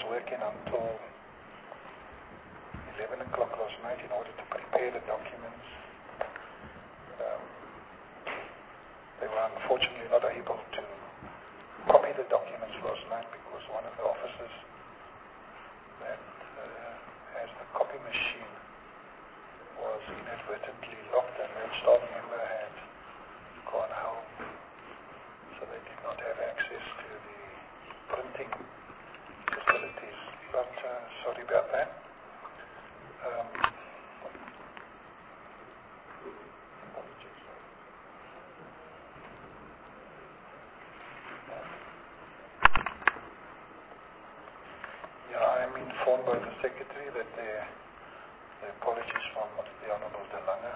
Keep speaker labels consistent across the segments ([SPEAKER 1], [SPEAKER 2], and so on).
[SPEAKER 1] working until 11 o'clock last night in order to prepare the documents. They were unfortunately not able to copy the documents last night because one of the officers that has the copy machine was inadvertently locked, and that staff member had gone home, so they did not have access to the printing facilities. But sorry about that. I am informed by the Secretary that the apologies from the Honourable De Lange,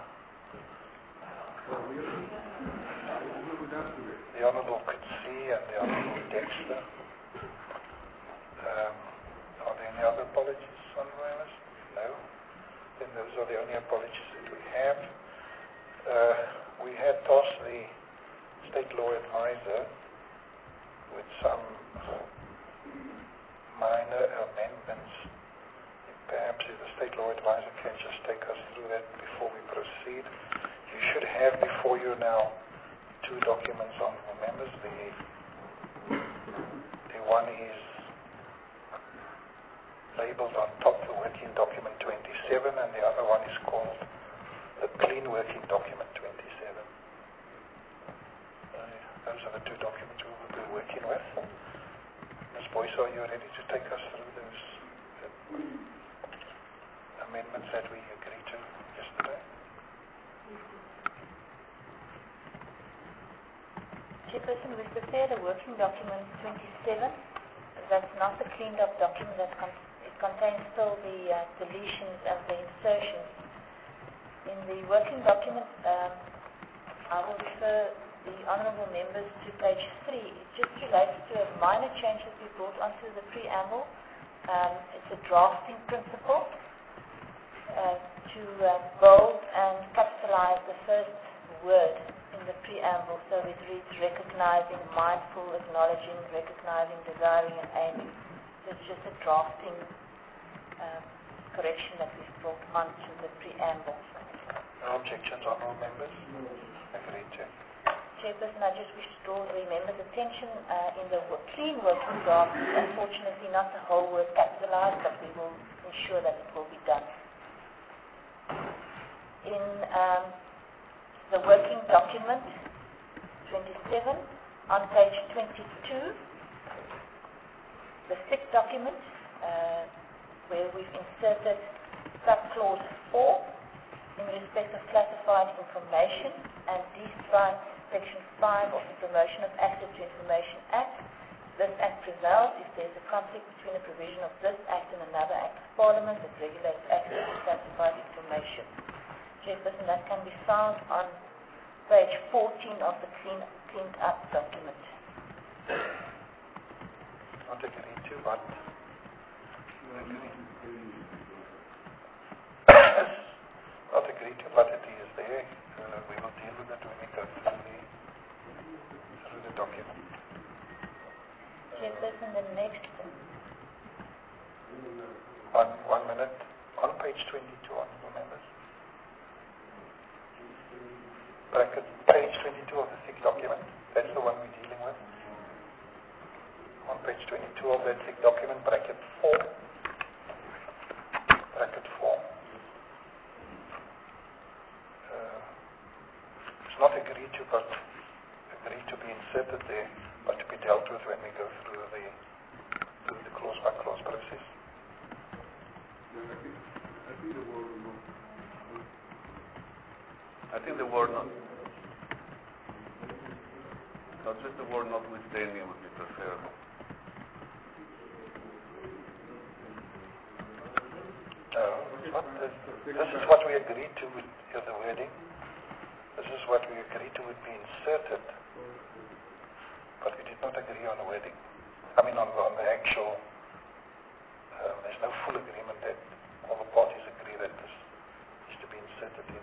[SPEAKER 1] the Honourable Coetzee and the Honourable Dexter. Are there any other apologies on my list? No? Then those are the only apologies that we have. We had tasked the State Law Advisor with some minor amendments. Perhaps if the State Law Advisor can just take us through that before we proceed. You should have before you now two documents on members. The one is labeled on top the Working Document 27, and the other one is called the Clean Working Document 27. Those are the two documents we will be working with. Ms. Boyce, are you ready to take us through those amendments that we agreed to yesterday?
[SPEAKER 2] Chairperson, we prepared a working document 27. That's not the cleaned up document. It contains still the deletions and the insertions. In the working document, I will refer the honourable members to page 3. It just relates to a minor change that we brought onto the preamble. It's a drafting principle to bold and capitalize the first word in the preamble, so it reads recognizing, mindful, acknowledging, recognizing, desiring, and aiming. So it's just a drafting correction that we've brought onto the preamble.
[SPEAKER 1] No objections, honourable members? Agreed to.
[SPEAKER 2] Chairperson, I just wish to draw the members' attention in the clean working draft. Unfortunately, not the whole word capitalized, but we will ensure that it will be done. In the working document 27, on page 22, the SIC document, where we've inserted subclause 4 in respect of classified information and de-strike Section 5 of the Promotion of Access to Information Act. This Act prevails if there is a conflict between a provision of this Act and another Act of Parliament that regulates access to classified information. Chairperson, that can be found on page 14 of the cleaned up document.
[SPEAKER 1] Not agree to, but not agree to, but it is there. We will deal with it when we go through the document.
[SPEAKER 2] Chairperson, the next
[SPEAKER 1] one minute. On page 22, honourable members. Bracket page 22 of the SIC document. That's the one we're dealing with. On page 22 of that SIC document, bracket 4. Bracket 4. It's not agreed to, but agreed to be inserted there, but to be dealt with when we go through the clause by clause process.
[SPEAKER 3] I think the word not. Not just the word notwithstanding would be preferable.
[SPEAKER 1] This is what we agreed to with the wording. This is what we agreed to would be inserted, but we did not agree on the wording. I mean on the actual, there's no full agreement that all the parties agree that this is to be inserted in.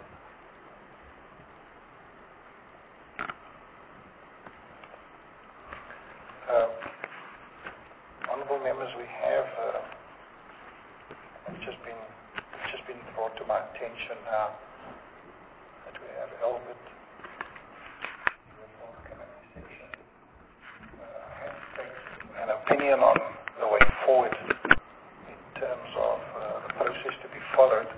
[SPEAKER 1] Honourable members, we have attention now that we have Albert, an opinion on the way forward in terms of the process to be followed.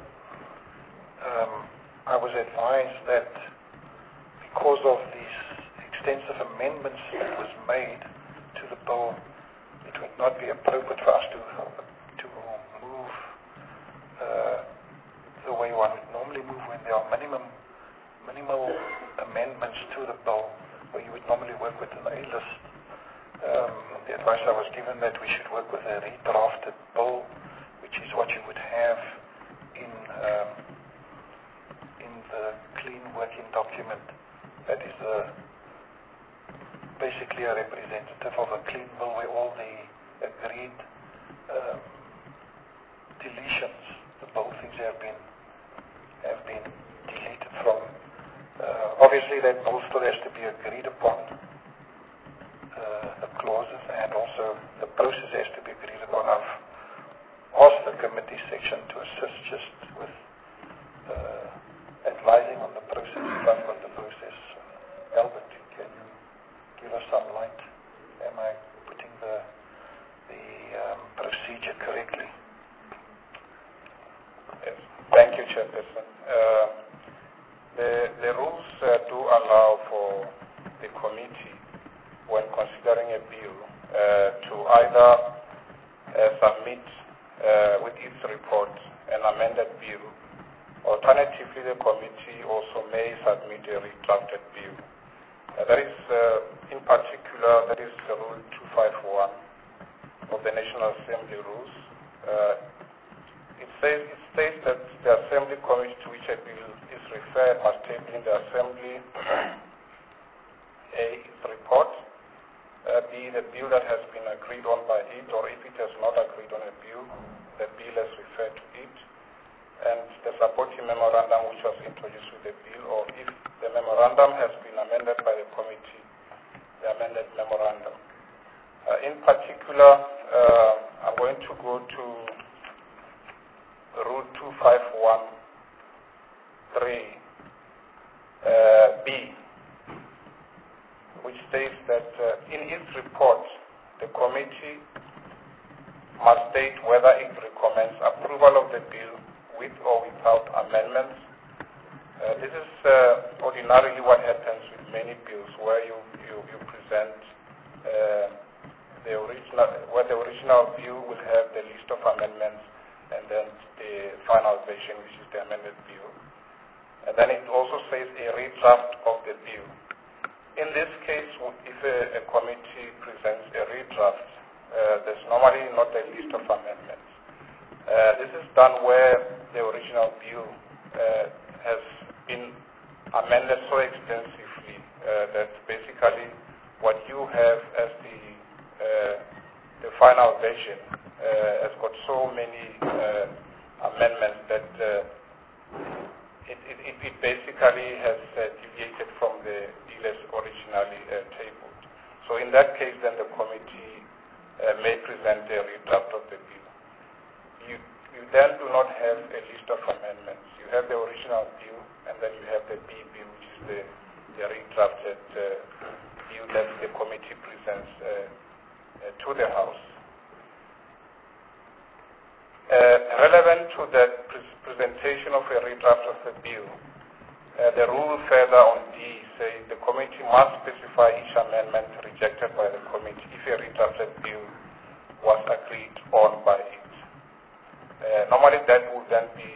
[SPEAKER 1] I was advised that because of these extensive amendments that was made to the bill, it would not be appropriate for us to move the way one would normally move when there are minimal amendments to the bill, where you would normally work with an A-list. The advice I was given that we should work with a redrafted bill, which is what you would have in the clean working document. That is basically a representative of a clean bill where all the agreed deletions, the bill things have been deleted from. Obviously, that bill still has to be agreed upon. The clauses and also the process has to be agreed upon. I've asked the committee section to assist just with advising on the process, run with the process. Albert, can you give us some light? Am I putting the procedure correctly?
[SPEAKER 4] Yes. Thank you, Chairperson. The rules do allow for the committee, when considering a bill, to either submit with its report an amended bill. Alternatively, the committee also may submit a redrafted bill. That is, in particular, that is the Rule 251 of the National Assembly rules. It states that the Assembly Committee to which a bill is referred must table in the Assembly A, its report, B, the bill that has been agreed on by it, or if it has not agreed on a bill, the bill has referred to it, and the supporting memorandum which was introduced with the bill, or if the memorandum has been amended by the committee, the amended memorandum. In particular, I'm going to go to Rule 251(3)(b), which states that in its report, the committee must state whether it recommends approval of the bill with or without amendments. This is ordinarily what happens with many bills, where you present the original bill will have the list of amendments, and then the final version, which is the amended bill. And then it also says a redraft of the bill. In this case, if a committee presents a redraft, there's normally not a list of amendments. This is done where the original bill has been amended so extensively that basically what you have as the final version has got so many amendments that it basically has deviated from the bill as originally tabled. So in that case, then the committee may present a redraft of the bill. You then do not have a list of amendments. You have the original bill, and then you have the B bill, which is the redrafted bill that the committee presents to the House. Relevant to the presentation of a redraft of the bill, the rule further on D says the committee must specify each amendment rejected by the committee if a redrafted bill was agreed on by it. Normally that would then be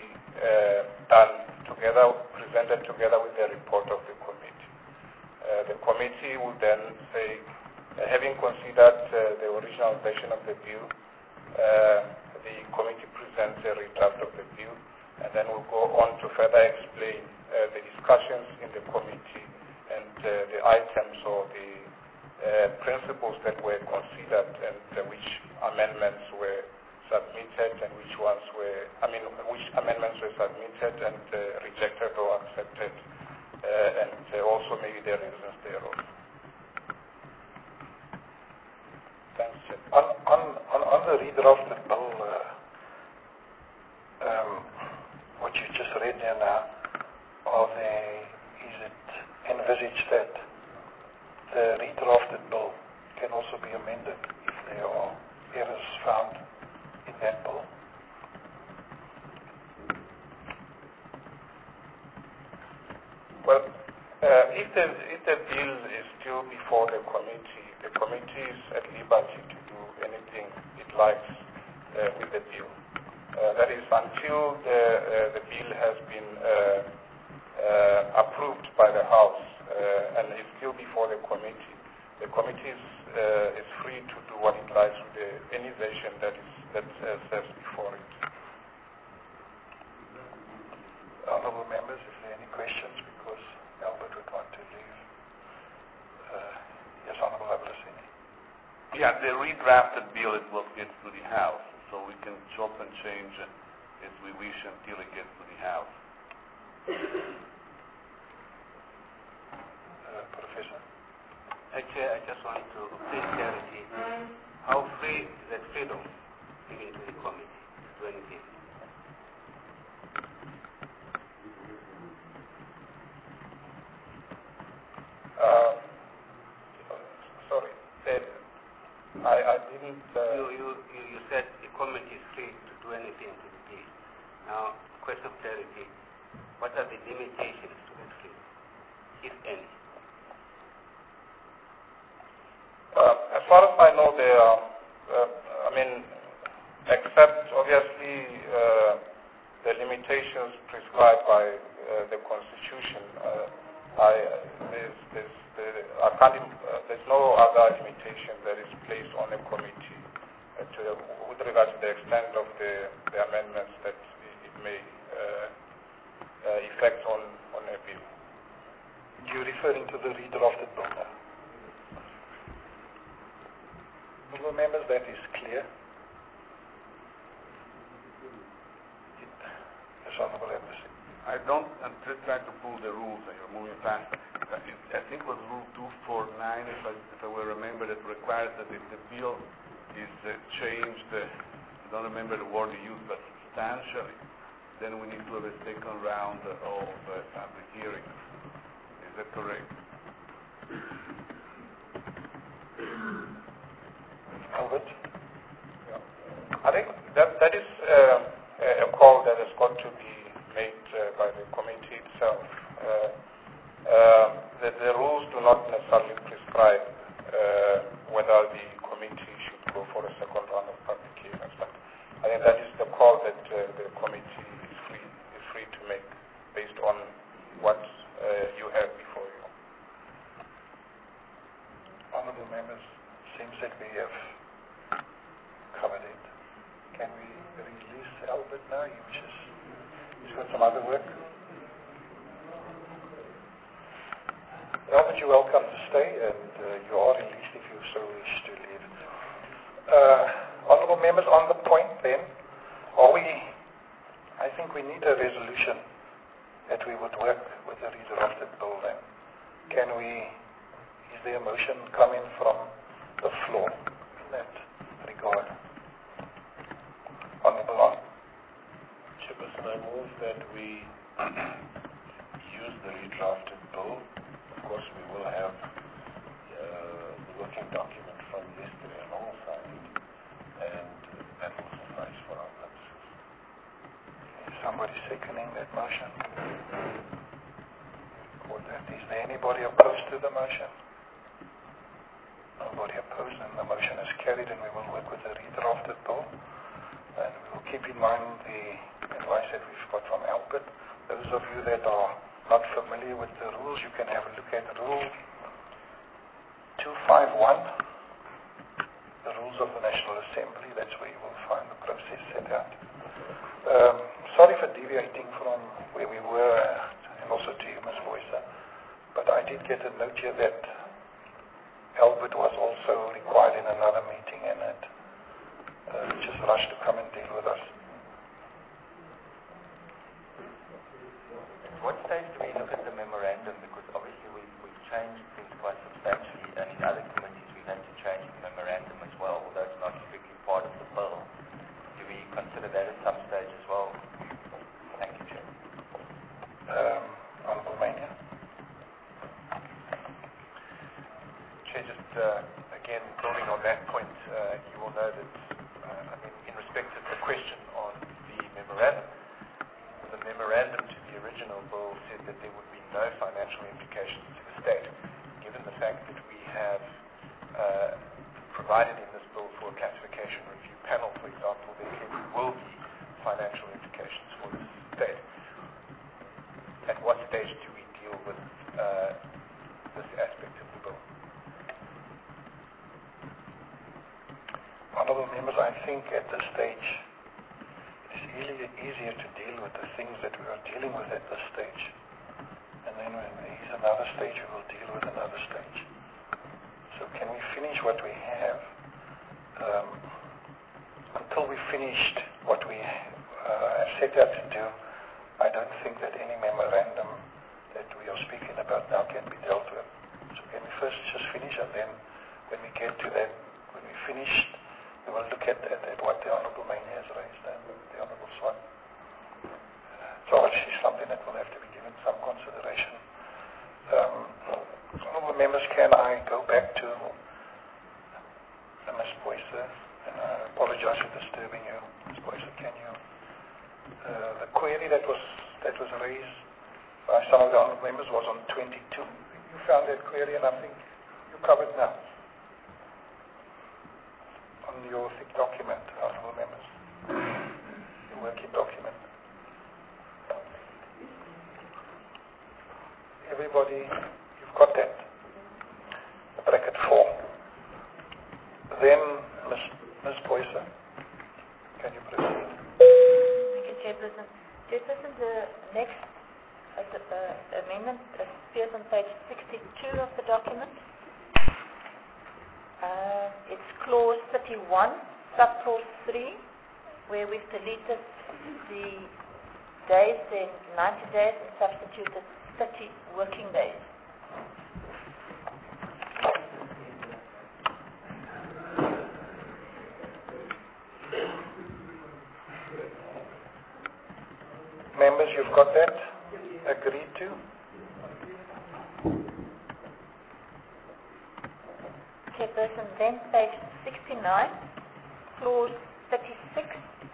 [SPEAKER 4] presented together with the report of the committee. The committee would then say, having considered the original version of the bill, the committee presents a redraft of the bill, and then we'll go on to further explain the discussions in the committee and the items or the principles that were considered and which amendments were submitted and which amendments were submitted and rejected or accepted, and also maybe the reasons thereof. Thanks, Chair.
[SPEAKER 1] On the redrafted bill, what you just read there now, is it envisaged that the redrafted bill can also be amended if there are errors found in that bill?
[SPEAKER 4] Well, if the bill is still before the committee is at liberty to do anything it likes with the bill. That is, until the bill has been approved by the House and is still before the committee is free to do what it likes with any version that serves before it.
[SPEAKER 1] Honourable members, if there are any questions, because Albert would want to leave. Yes, Honourable Abdullah.
[SPEAKER 3] Yeah, the redrafted bill is what gets to the House, so we can chop and change as we wish until it gets to the House.
[SPEAKER 1] Professor?
[SPEAKER 5] Chair, I just want to obtain clarity. How free is that freedom given to the committee to do anything?
[SPEAKER 4] Sorry, I didn't...
[SPEAKER 5] You said the committee is free to do anything to the bill. Now, question of clarity, what are the limitations to that freedom, if any?
[SPEAKER 4] As far as I know, there are, except obviously the limitations prescribed by the Constitution, there's no other limitation that is placed on a committee with regard to the extent of the amendments that it may effect on a bill.
[SPEAKER 1] You're referring to the redrafted bill now? Honourable members, that is clear. Yes, Honourable Embassy.
[SPEAKER 3] I'm just trying to pull the rules and you're moving fast. I think it was Rule 249, if I will remember, that requires that if the bill is changed, I don't remember the word you used, but substantially, then we need to have a second round of public hearings. Is that correct?
[SPEAKER 1] Albert?
[SPEAKER 4] I think that is a call that has got to be made by the committee itself. The rules do not necessarily prescribe whether the committee should go for a second round of public hearings. But I think that is the call that the committee is free to make based on what you have before you.
[SPEAKER 1] Honourable members, seems that we have covered it. Can we release Albert now? He's got some other work. Albert, you're welcome to stay, and you are released if you so wish to leave. Honourable members, on the point then, I think we need a resolution that we would work with the redrafted bill then. Is there a motion coming from the floor in that regard? Honourable On.
[SPEAKER 6] Chairperson, I move that we use the redrafted bill. Of course, we will have the working document from yesterday alongside it, and that will suffice for our purposes.
[SPEAKER 1] Is somebody seconding that motion? Is there anybody opposed to the motion? Nobody opposed, and the motion is carried, and we will work with the redrafted bill. And we will keep in mind the advice that we've got from Albert. Those of you that are not familiar with the rules, you can have a look at Rule 251, the rules of the National Assembly. That's where you will find the process set out. Sorry for deviating from where we were, and also to you, Ms. Boyce, but I did get a note here that Albert was also required in another meeting and had just rushed to come and deal with us.
[SPEAKER 7] At what stage do we look at the memorandum? Because obviously we've changed things quite substantially, and in other committees we've had to change the memorandum as well, although it's not strictly part of the bill. Do we consider that at some stage as well? Thank you, Chair.
[SPEAKER 8] Chair, just again, building on that point, you will know that, in respect of the question on the memorandum to the original bill said that there would be no financial implications to the state. Given the fact that we have provided in this bill for a classification review panel, for example, there clearly will be financial implications for the state. At what stage do we deal with this aspect of the bill?
[SPEAKER 1] Honourable members, I think at this stage it is easier to deal with the things that we are dealing with at this stage. And then when there is another stage, we will deal with another stage. So can we finish what we have? Until we finished what we set out to do, I don't think that any memorandum that we are speaking about now can be dealt with. So can we first just finish, and then when we get to that, when we finished, we will look at what the Honourable Main has raised and the Honourable Swan. So obviously something that will have to be given some consideration. Honourable members, can I go back to Ms. Boycer? And I apologize for disturbing you, Ms. Boycer. Can you, the query that was raised by some of the Honourable members was on 22. You found that query, and I think you covered now on your thick document, Honourable members, your working document. Everybody, you've got that? Bracket 4. Then, Ms. Boycer, can you proceed?
[SPEAKER 2] Thank you, Chairperson. Chairperson, the next amendment appears on page 62 of the document. It's clause 31, subclause 3, where we've deleted the days, then 90 days, and substituted 30 working days.
[SPEAKER 1] Members, you've got that? Agreed to?
[SPEAKER 2] Chairperson, then page 69, clause 36,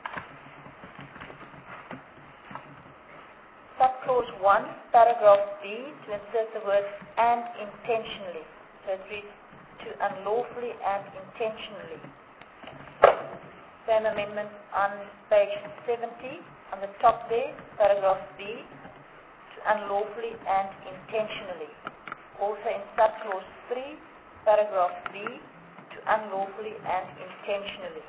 [SPEAKER 2] subclause 1, paragraph B, to insert the word "and intentionally." So it reads, "to unlawfully and intentionally." Same amendment on page 70, on the top there, paragraph B, "to unlawfully and intentionally." Also in subclause 3, paragraph B, "to unlawfully and intentionally."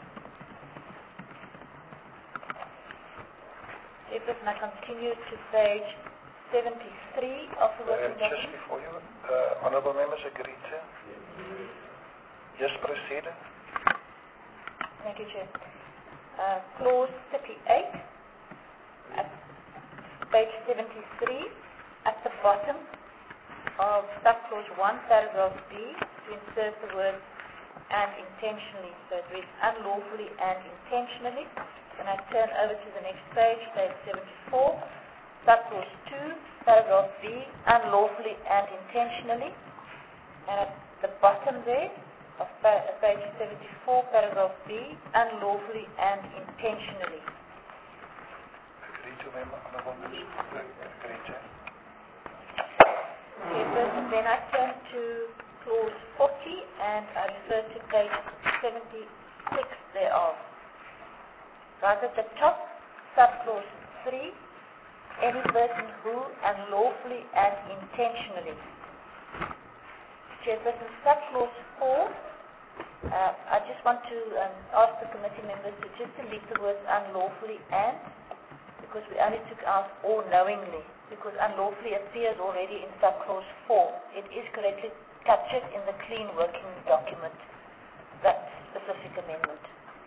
[SPEAKER 2] Chairperson, I continue to page 73 of the working
[SPEAKER 1] Just
[SPEAKER 2] document.
[SPEAKER 1] before you, Honourable members, agreed to? Yes, proceed.
[SPEAKER 2] Thank you, Chair. Clause 38, at page 73, at the bottom of subclause 1, paragraph B, to insert the word "and intentionally." So it reads "unlawfully and intentionally." When I turn over to the next page, page 74, subclause 2, paragraph B, "unlawfully and intentionally." And at the bottom there of page 74, paragraph B, "unlawfully and intentionally."
[SPEAKER 1] Agreed to, member, Honourable members. Agreed to.
[SPEAKER 2] Chairperson, then I turn to clause 40 and I refer to page 76 thereof. Right at the top, subclause 3, "any person who unlawfully and intentionally." Chairperson, subclause 4, I just want to ask the committee members to just delete the words "unlawfully and," because we only took out "or knowingly," because unlawfully appears already in subclause 4. It is correctly captured in the clean working document, that specific amendment.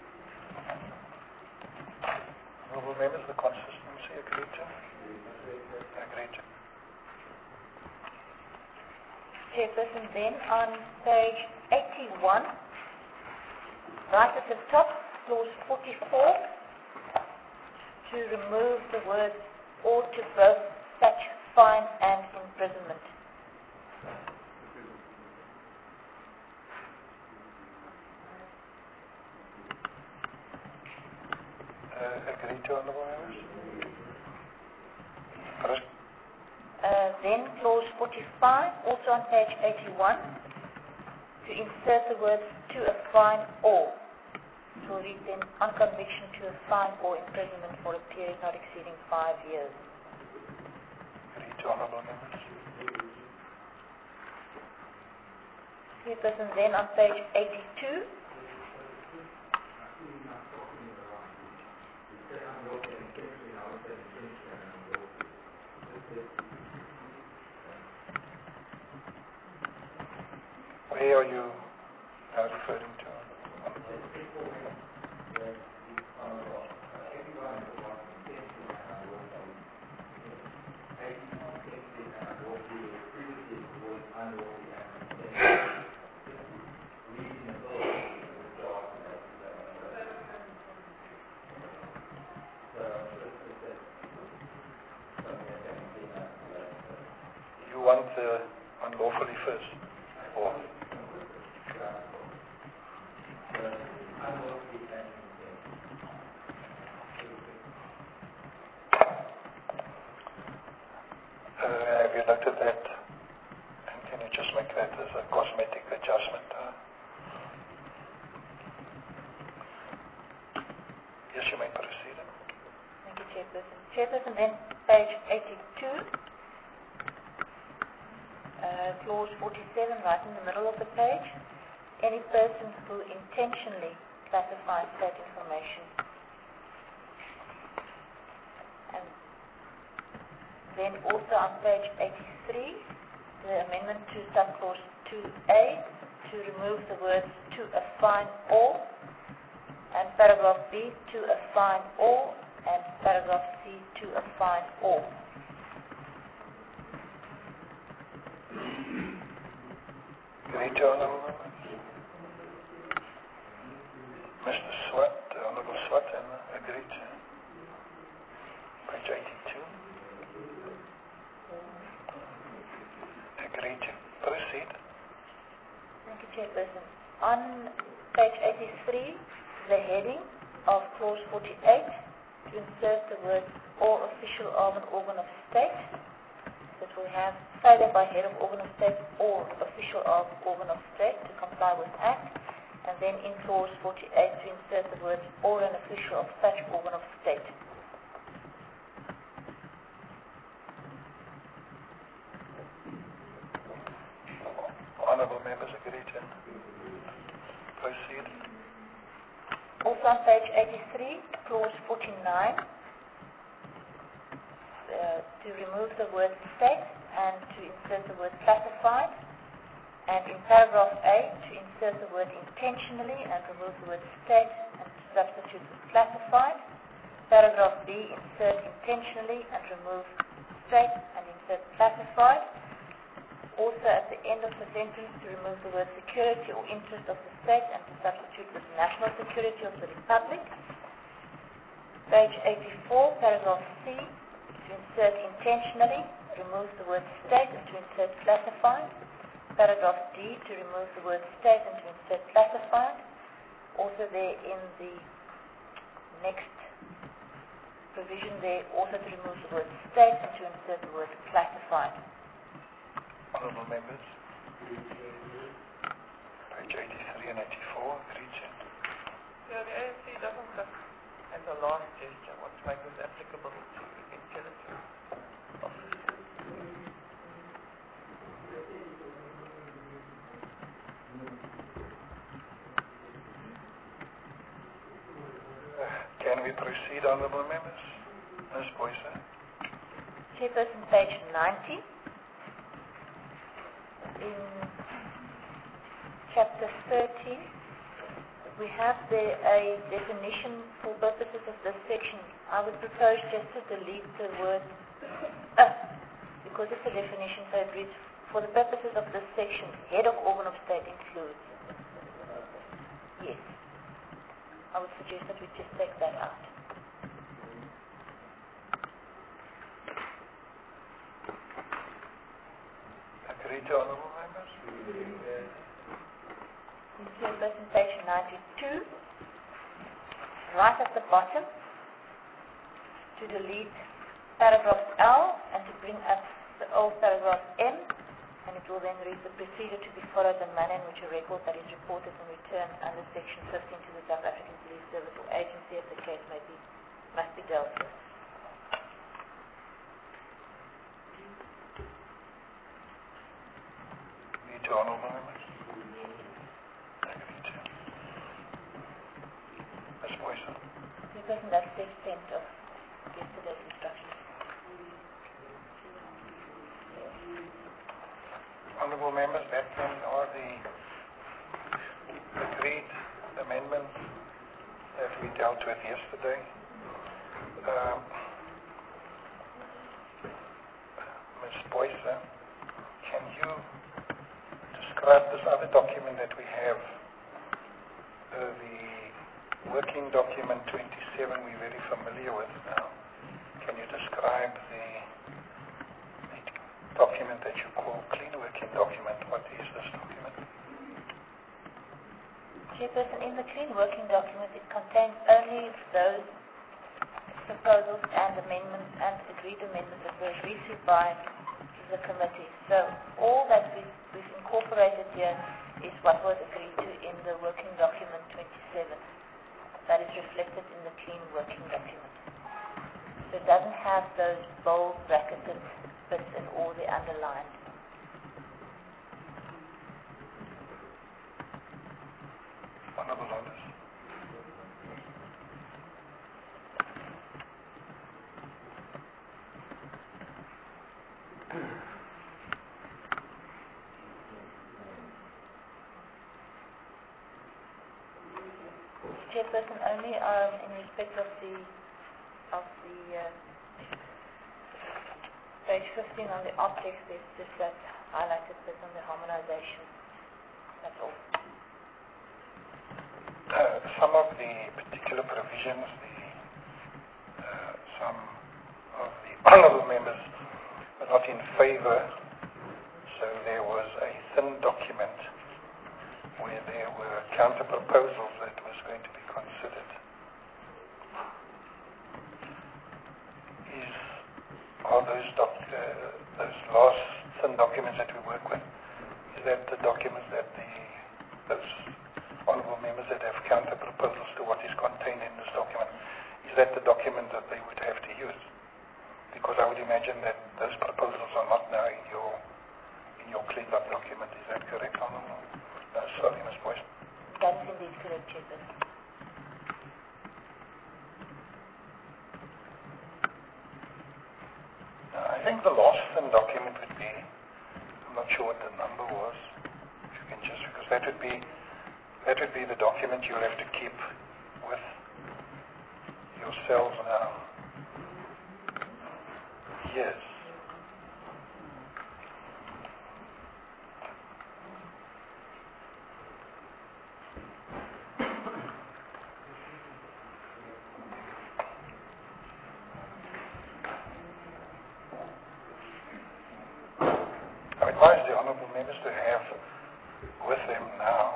[SPEAKER 1] Honourable members, the consistency agreed to? Agreed to.
[SPEAKER 2] Chairperson, then on page 81, right at the top, clause 44, to remove the words "or to both such fine and imprisonment."
[SPEAKER 1] to honourable members? Chris?
[SPEAKER 2] Then clause 45, also on page 81, to insert the words to a fine or. It will read then on conviction to a fine or imprisonment for a period not exceeding 5 years.
[SPEAKER 1] Read to honourable members.
[SPEAKER 2] Chairperson, then on page 82,
[SPEAKER 1] where are you referring to? You want unlawfully first? Or? Have you looked at that? And can you just make that as a cosmetic adjustment? Yes, you may proceed.
[SPEAKER 2] thank you, Chairperson. Chairperson, then page 82, clause 47, right in the middle of the page. Any person who intentionally classifies that information. And then also on page 83, the amendment to subclause 2A to remove the words to a fine or, and paragraph B to a fine or, and paragraph C to a fine or.
[SPEAKER 1] Read to honourable members. Mr. Swart, Honourable Swart, agreed. Page 82. Agreed. Proceed.
[SPEAKER 2] Thank you, Chairperson. On page 83, the heading of clause 48, to insert the words or official of an organ of state, that we have failure by head of organ of state or official of organ of state to comply with Act, and then in clause 48 to insert the words or an official of such organ of state.
[SPEAKER 1] Honourable members agreed to proceed.
[SPEAKER 2] Also on page 83, clause 49, to remove the word state and to insert the word classified, and in paragraph A to insert the word intentionally and remove the word state and to substitute with classified. Paragraph B, insert intentionally and remove state and insert classified. Also at the end of the sentence to remove the word security or interest of the state and to substitute with national security of the republic. Page 84, paragraph C, to insert intentionally, remove the word state and to insert classified. Paragraph D, to remove the word state and to insert classified. Also there in the next provision there, also to remove the word state and to insert the word classified.
[SPEAKER 1] Honourable members. Page 83 and 84, agreed to.
[SPEAKER 9] Yeah, the ANC doesn't just, as a last gesture, want to make this applicable to intelligence.
[SPEAKER 1] Can we proceed, honourable members? Ms. Boyce.
[SPEAKER 2] Chairperson, page 90. In chapter 13, we have there a definition for purposes of this section. I would propose just to delete the word because it's a definition, so it reads, for the purposes of this section, head of organ of state includes. Yes. I would suggest that we just take that out.
[SPEAKER 1] Agreed to, honourable members?
[SPEAKER 2] Chairperson, page 92. Right at the bottom, to delete paragraph L and to bring up the old paragraph M, and it will then read the procedure to be followed the manner in which a record that is reported and returned under Section 15 to the South African Police Service or agency as the case may be, must be dealt with.
[SPEAKER 1] Need to honourable members. Ms. Boyce.
[SPEAKER 2] Chairperson, that's the extent of yesterday's instructions.
[SPEAKER 1] Honourable members, that then are the agreed amendments that we dealt with yesterday. Ms. Boyce, can you describe this other document that we have, the working document 27 we're very familiar with now. Can you describe the document that you call clean working document? What is this document?
[SPEAKER 2] Chairperson, in the clean working document, it contains only those proposals and amendments and agreed amendments that were agreed to by the committee. So all that we've incorporated here is what was agreed to in the working document 27. That is reflected in the clean working document. So it doesn't have those bold bracketed bits and all the underlined.
[SPEAKER 1] Honourable members.
[SPEAKER 2] Chairperson, only in respect of the page 15 on the optics, there's just that highlighted bit on the harmonization. That's all.
[SPEAKER 1] Some of the particular provisions, some of the honourable members were not in favour, so there was a thin document where there were counter proposals that was going to be considered. Are those last thin documents that we work with, is that the documents that those honourable members that have counter proposals to what is contained in this document, is that the document that they would have to use? Because I would imagine that those proposals are not now in your cleaned up document. Is that correct, Honourable? Sorry, Ms. Boyce.
[SPEAKER 2] That is indeed correct, Chairperson.
[SPEAKER 1] I think the last thin document would be, I'm not sure what the number was, if you can just, because that would be the document you'll have to keep with yourselves now. Yes. I advise the honourable members to have with them now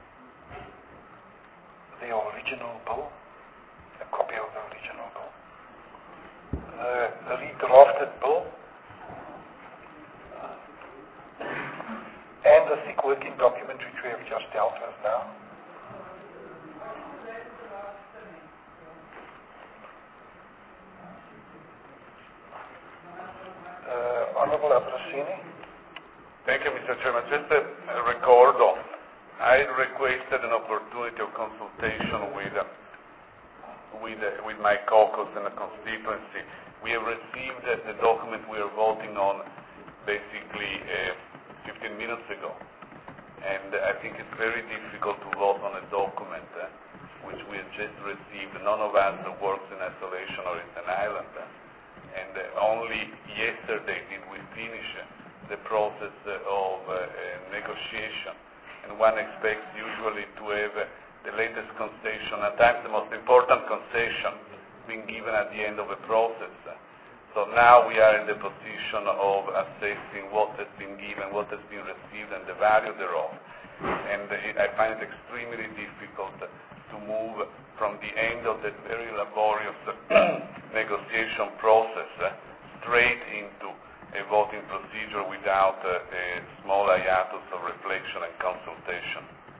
[SPEAKER 1] the original bill, a copy of the original bill, the redrafted bill, and the thick working document which we have just dealt with now. Honourable Abrasini.
[SPEAKER 3] Thank you, Mr. Chairman. Just a record of, I requested an opportunity of consultation with my caucus and the constituency. We have received the document we are voting on basically 15 minutes ago. And I think it's very difficult to vote on a document which we have just received. None of us works in isolation or in an island. And only yesterday did we finish the process of negotiation. And one expects usually to have the latest concession, at times the most important concession, being given at the end of a process. So now we are in the position of assessing what has been given, what has been received, and the value thereof. and I find it extremely difficult to move from the end of that very laborious negotiation process straight into a voting procedure without a small hiatus of reflection and consultation.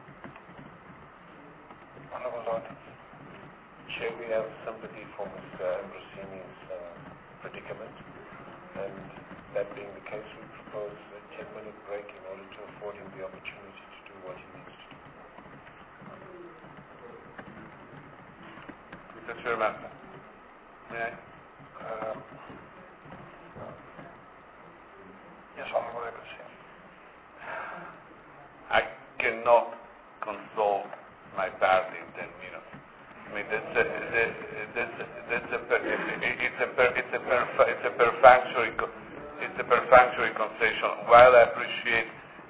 [SPEAKER 6] Honourable Lord, Chair, we have sympathy for Mr. Ambrosini's predicament, and that being the case, we propose a 10-minute break in order to afford him the opportunity to do what he needs to do.
[SPEAKER 3] Mr. Chairman, may I?
[SPEAKER 1] Yes, Honourable Ambrosini.
[SPEAKER 3] I cannot consult my party in 10 minutes. I mean, it's a perfunctory concession. While I appreciate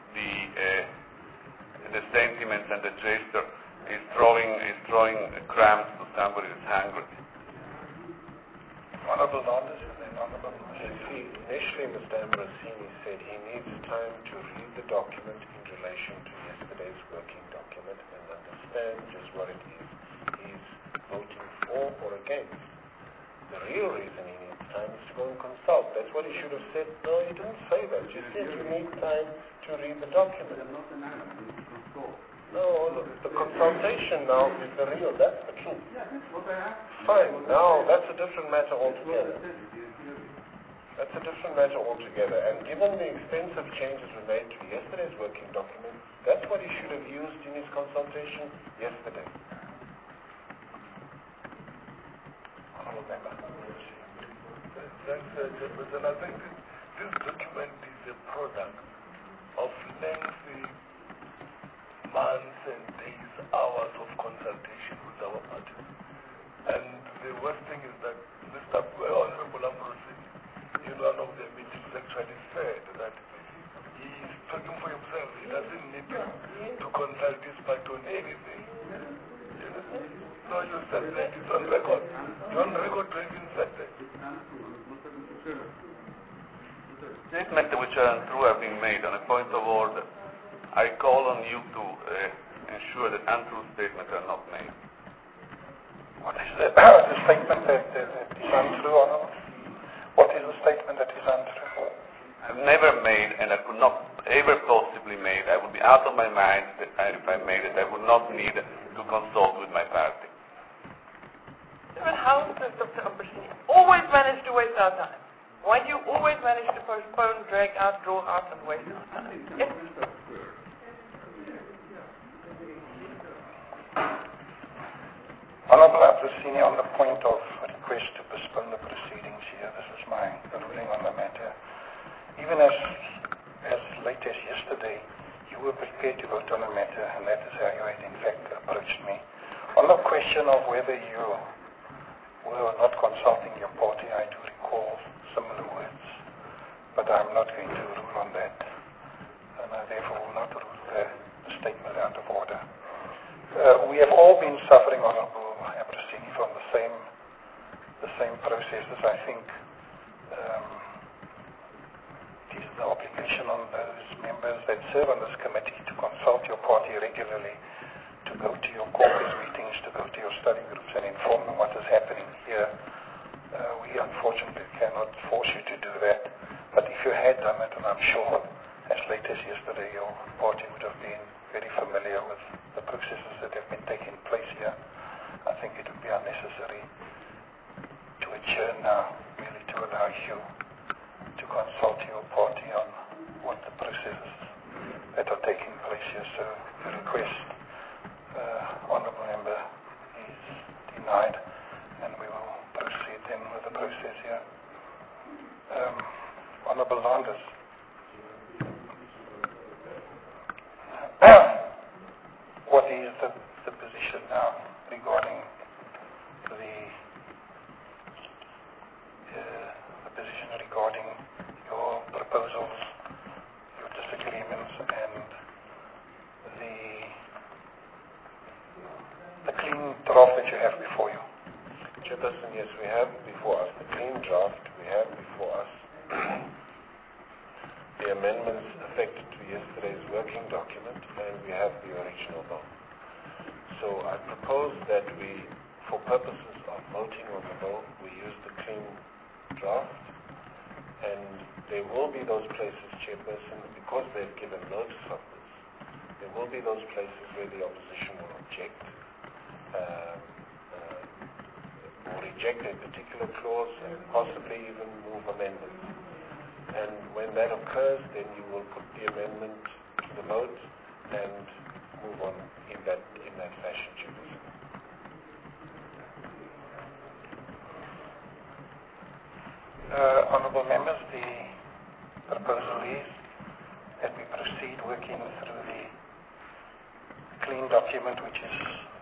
[SPEAKER 3] the sentiments and the gesture, is throwing crumbs to somebody who's hungry.
[SPEAKER 1] Honourable Lord, and then Honourable
[SPEAKER 6] See, initially Mr. Ambrosini said he needs time to read the document in relation to yesterday's working document and understand just what it is he's voting for or against. The real reason he needs time is to go and consult. That's what he should have said. No, he didn't say that. You said you need time to read the document. No, look, the consultation now is the real, that's the truth. Fine, now that's a different matter altogether. That's a different matter altogether. And given the extensive changes we made to yesterday's working document, that's what he should have used in his consultation yesterday.
[SPEAKER 1] Honourable Member.
[SPEAKER 10] Thanks, Chairperson. I think this document is a product of lengthy months and days, hours of consultation with our parties. And the worst thing is that Mr. Honourable Ambrosini, in one of the meetings, actually said that he is talking for himself. He doesn't need to consult his party on anything. No, you said that. It's on record. You're on record to having said that.
[SPEAKER 3] Statements which are untrue are being made on a point of order. I call on you to ensure that untrue statements are not made.
[SPEAKER 1] What is the statement that is untrue, Honourable? What is the statement that is untrue?
[SPEAKER 3] I've never made, and I could not ever possibly make, I would be out of my mind if I made it. I would not need to consult with my party.
[SPEAKER 9] Even how does Dr. Ambrosini always manage to waste our time? Why do you always manage to postpone, drag out, draw out, and waste our time? Yes.
[SPEAKER 1] Honourable Ambrosini, on the point of request to postpone the proceedings here, this is my ruling on the matter. Even as late as yesterday, you were prepared to vote on the matter, and that is how you had in fact approached me. On the question of whether you were not consulting your party, I do recall similar words, but I'm not going to rule on that, and I therefore will not rule the statement out of order. We have all been suffering, Honourable Ambrosini, from the same processes. I think it is the obligation on those members that serve on this committee to consult your party regularly, to go to your caucus meetings, to go to your study groups and inform them what is happening here. We unfortunately cannot force you to do that, but if you had done it, and I'm sure as late as yesterday your party would have been very familiar with the processes that have been taking place here, I think it would be unnecessary to adjourn now, merely to allow you to consult your party on what the processes that are taking place here. So the request, Honourable Member, is denied, and we will proceed then with the process here. Honourable Landers. What is the position now regarding the position regarding your proposals, your disagreements, and the clean draft that you have before you?
[SPEAKER 6] Chairperson, yes, we have before us the clean draft. We have before us the amendments affected to yesterday's working document, and we have the original bill. So I propose that we, for purposes of voting on the bill, we use the clean draft, and there will be those places, Chairperson, because they've given notice of this, there will be those places where the opposition will object or reject a particular clause and possibly even move amendments. And when that occurs, then you will put the amendment to the vote and move on in that fashion, Chairperson.
[SPEAKER 1] Honourable members, the proposal is that we proceed working through the clean document, which is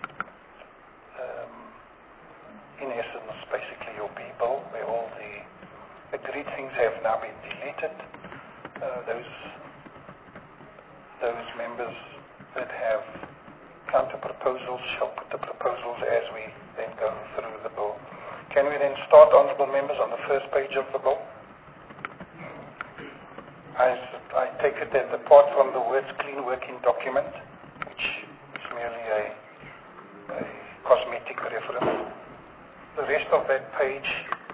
[SPEAKER 1] in essence basically your B-bill, where all the agreed things have now been deleted. Those members that have counter proposals shall put the proposals as we then go through the bill. Can we then start, honourable members, on the first page of the bill? I take it that apart from the words clean working document, which is merely a cosmetic reference, the rest of that page,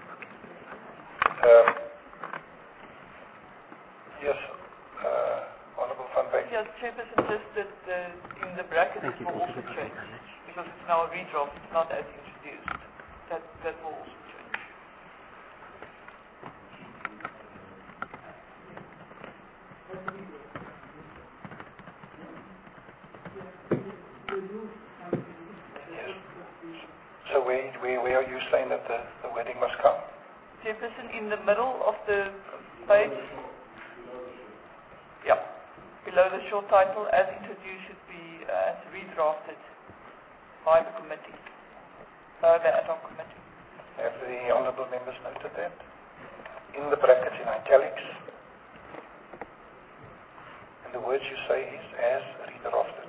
[SPEAKER 1] yes, Honourable Van Wyk.
[SPEAKER 9] Yes, Chairperson, just that in the brackets it will also change, because it's now a redraft, it's not as introduced. That will also change.
[SPEAKER 1] Yes. So where are you saying that the wording must come?
[SPEAKER 9] Chairperson, in the middle of the page, yeah, below the short title, as introduced, should be redrafted by the committee, by the ad hoc committee.
[SPEAKER 1] Have the honourable members noted that? In the brackets in italics, and the words you say is as redrafted.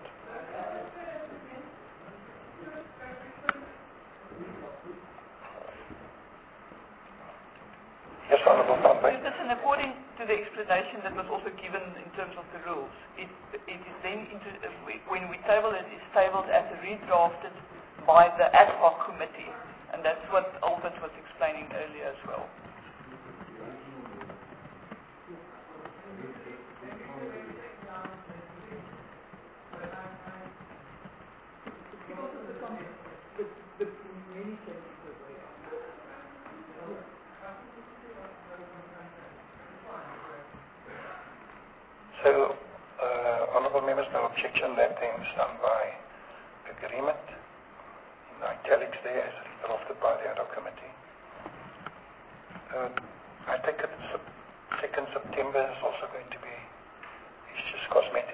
[SPEAKER 1] Yes, Honourable Van Wyk.
[SPEAKER 9] Chairperson, according to the explanation that was also given in terms of the rules, it is then, when we table it, is tabled as redrafted by the ad hoc committee, and that's what Albert was explaining earlier as well.
[SPEAKER 1] So, honourable members, no objection. That then is done by agreement. In italics there, as redrafted by the ad hoc committee. I take it 2nd September is also going to be, it's just cosmetic.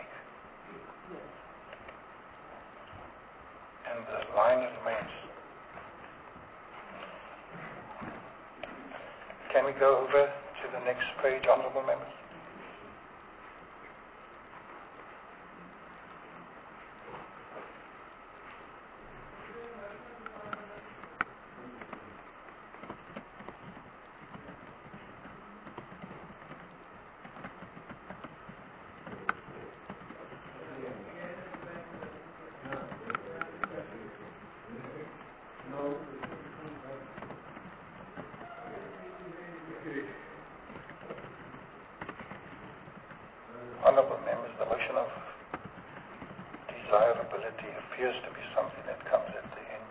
[SPEAKER 1] And the line remains. Can we go over to the next page, honourable members? Honourable members, the motion of desirability appears to be something that comes at the end.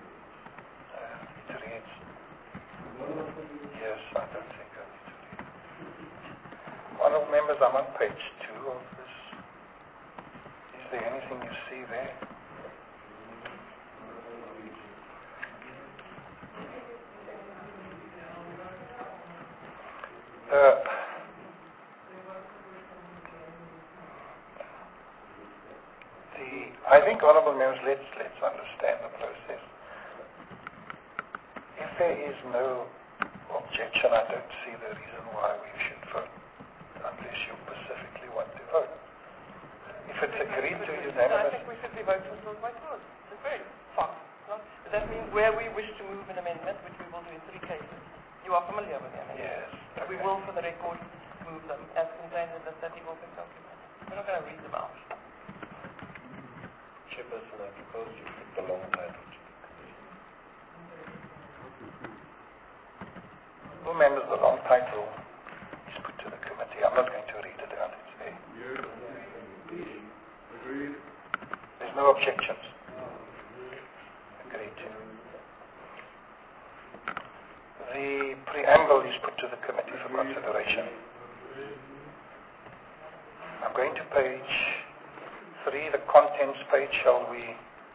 [SPEAKER 1] It reads, yes, I don't think I need to read it. Honourable members, I'm on page 2 of this. Is there anything you see there? I think, honourable members, let's understand the process. If there is no objection, I don't see the reason why we should vote, unless you specifically want to vote. If it's agreed to unanimous...
[SPEAKER 9] I think we should be voting on by clause. It's very fast. That means where we wish to move an amendment, which we will do in 3 cases. You are familiar with the amendment?
[SPEAKER 1] Yes.
[SPEAKER 9] Okay. We will, for the record, move them as contained in the study working document. not going to read them out.
[SPEAKER 6] Chairperson, I propose you put the long title to the committee.
[SPEAKER 1] Well, members, the long title is put to the committee. I'm not going to read it out. It's there. There's no objections. Agreed to. The preamble is put to the committee for consideration. I'm going to page 3, the contents page, shall we?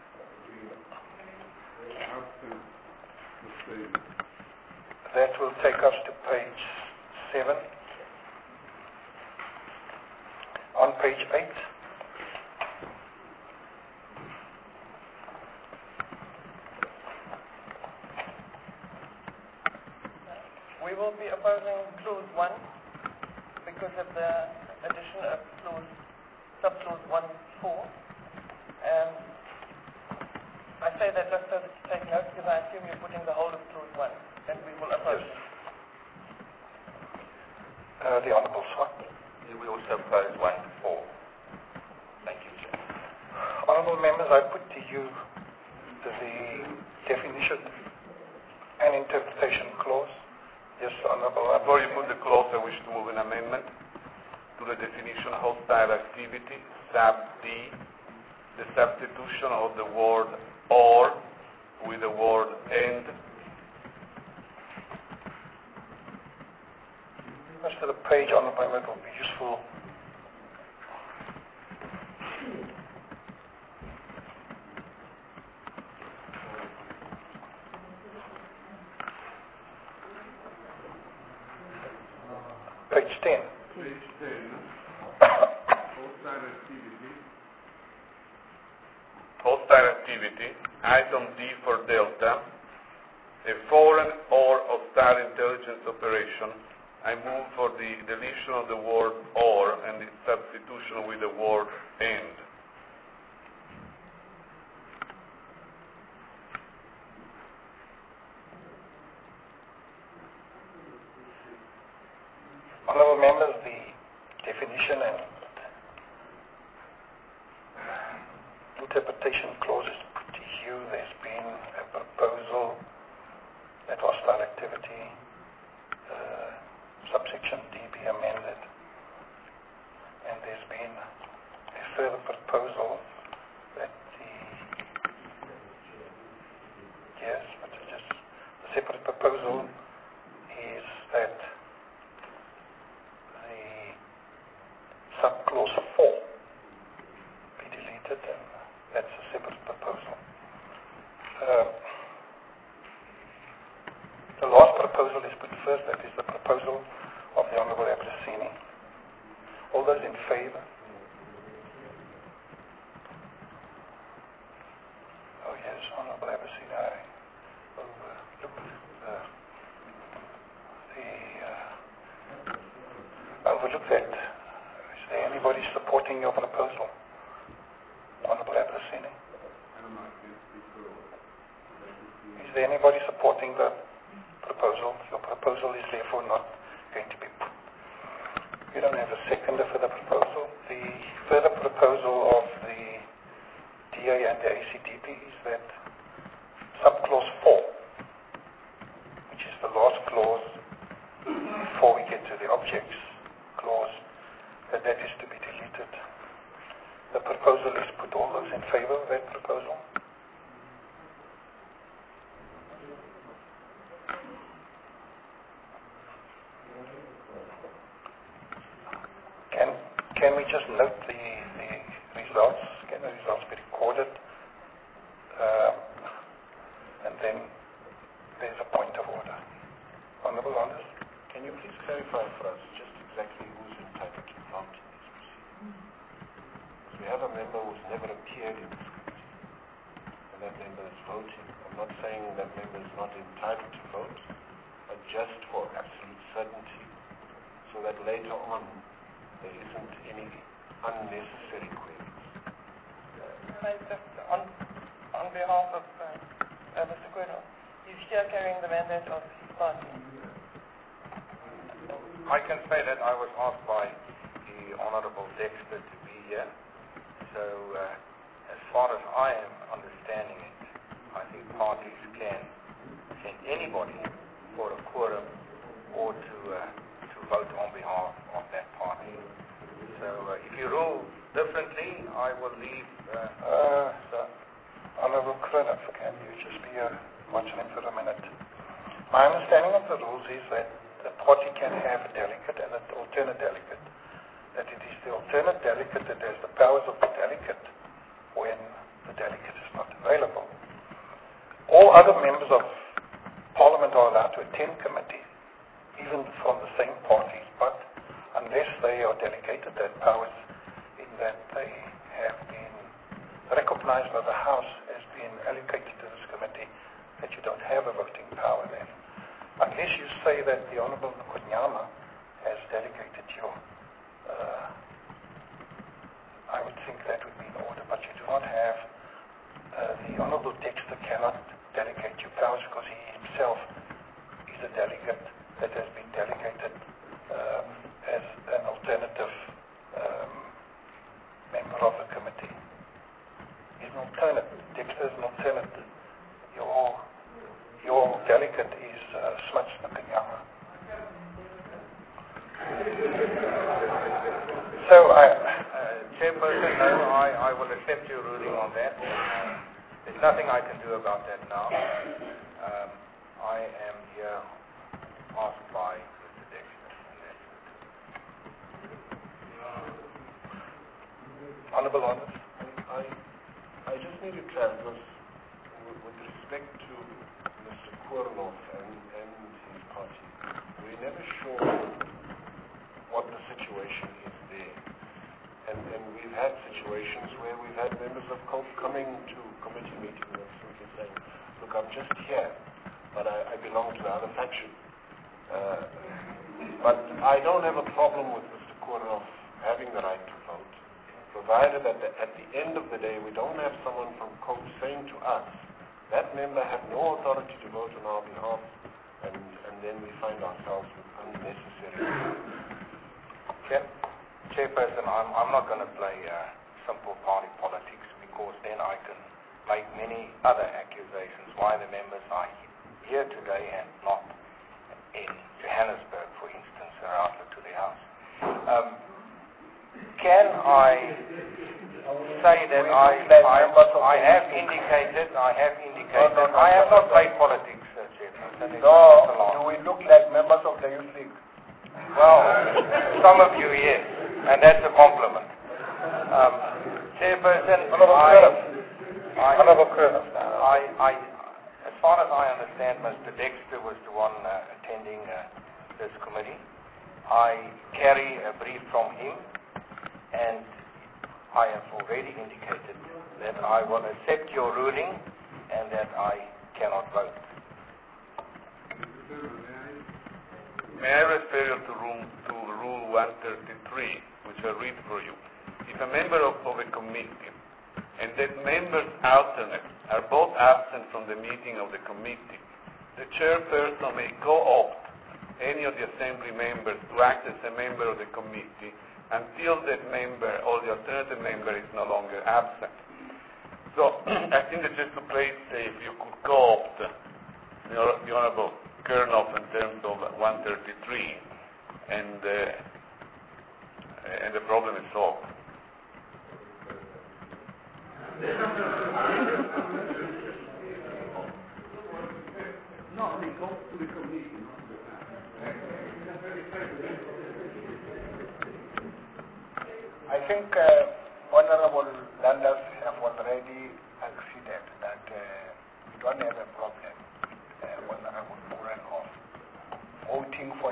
[SPEAKER 1] That will take us to page 7. On page 8.
[SPEAKER 9] We will be opposing clause 1 because of the addition of subclause 1(4). I say that just so that you take note because I assume you're putting the whole of clause 1 and we will oppose it.
[SPEAKER 1] The Honourable Swart.
[SPEAKER 7] We also oppose 1 to 4. Thank you, Chair.
[SPEAKER 1] Honourable members, I put to you the definition and interpretation clause. Yes, Honourable.
[SPEAKER 3] Before you put the clause, I wish to move an amendment to the definition of hostile activity, sub D, the substitution of the word or with the word and.
[SPEAKER 1] As to the page, Honourable Member, it will be useful. Page 10.
[SPEAKER 3] Page 10, hostile activity. Hostile activity, item D for Delta, a foreign or hostile intelligence operation. I move for the deletion of the word or and its substitution with the word and.
[SPEAKER 1] Honourable members, the definition and interpretation clauses put to you. There's been a proposal that hostile activity, subsection D, be amended, and there's been a further proposal that but it's just a separate proposal is that the subclause 4 be deleted, and that's a separate proposal. The last proposal is put first, that is the proposal of the Honourable Abrasini. All those in favour? Oh yes, Honourable Abrasini, I overlooked that. Is there anybody supporting your proposal? Honourable Abrasini? Is there anybody supporting the proposal? Your proposal is therefore not going to be put. We don't have a seconder for the proposal. The further proposal of the DA and the ACDP is that subclause 4, which is the last clause before we get to the objects clause, that is to be deleted. The proposal is put. All those in favour of that proposal? Can we just note the results? Can the results be recorded? And then there's a point of order. Honourable Honours.
[SPEAKER 6] Can you please clarify for us just exactly who's entitled to vote in these proceedings? Because we have a member who's never appeared in this committee, and that member is voting. I'm not saying that member is not entitled to vote, but just for absolute certainty, so that later on there isn't any unnecessary queries.
[SPEAKER 9] On behalf of Mr. Kweno, he's here carrying the mandate of his party.
[SPEAKER 8] I can say that I was asked by the Honourable Dexter to be year. So as far as I am understanding it, I think parties can send anybody for a quorum or to vote on behalf of that party. So if you rule differently, I will leave...
[SPEAKER 1] Honorable Kronoff, can you just be watching him for a minute? My understanding of the rules is that the party can have a delegate and an alternate delegate. That it is the alternate delegate that has the powers of the delegate when the delegate is not available. All other members of Parliament are allowed to attend committee, even from the same party, but unless they are delegated their powers in that they have been recognized by the House as being allocated to this committee, that you don't have a voting power then. Unless you say that the Honourable Nkonyama has delegated you, I would think that would be in order, but you do not have, the Honourable Dexter cannot delegate you powers because he himself is a delegate that has been delegated as an alternative member of the committee. He's an alternate. Dexter is an alternate. Your delegate is Smuts Nkonyama. So
[SPEAKER 8] Chairperson, no, I will accept your ruling on that. There's nothing I can do about that now. I am here asked by Mr. Dexter, and that's it.
[SPEAKER 6] Honourable Honors, I just need to transverse with respect to Mr. Koornoff and his party. We're never sure what the situation is there. And we've had situations where we've had members of COPE coming to committee meetings and simply saying, look, I'm just here, but I belong to the other faction. But I don't have a problem with Mr. Koornoff having the right to vote, provided that at the end of the day we don't have someone from COPE saying to us, that member had no authority to vote on our behalf, and then we find ourselves with unnecessary...
[SPEAKER 8] Chairperson, I'm not going to play simple party politics, because then I can make many other accusations why the members are here today and not in Johannesburg, for instance, or outlet to the House. Can I say that I have indicated I have not played politics, Chairperson.
[SPEAKER 1] no, do we look like members of the Youth League?
[SPEAKER 8] Well, some of you, yes, and that's a compliment. Chairperson, as far as I understand, Mr. Dexter was the one attending this committee. I carry a brief from him, and I have already indicated that I will accept your ruling and that I cannot vote.
[SPEAKER 3] May I refer you to Rule 133, which I read for you. If a member of a committee and that member's alternate are both absent from the meeting of the committee, the chairperson may co-opt any of the assembly members to act as a member of the committee until that member or the alternative member is no longer absent. So I think that just to play it safe, you could co-opt the Honourable Koornoff in terms of 133, and the problem is solved.
[SPEAKER 1] I think Honorable Landers have already acceded that we don't have a problem, Honorable Koornoff, voting for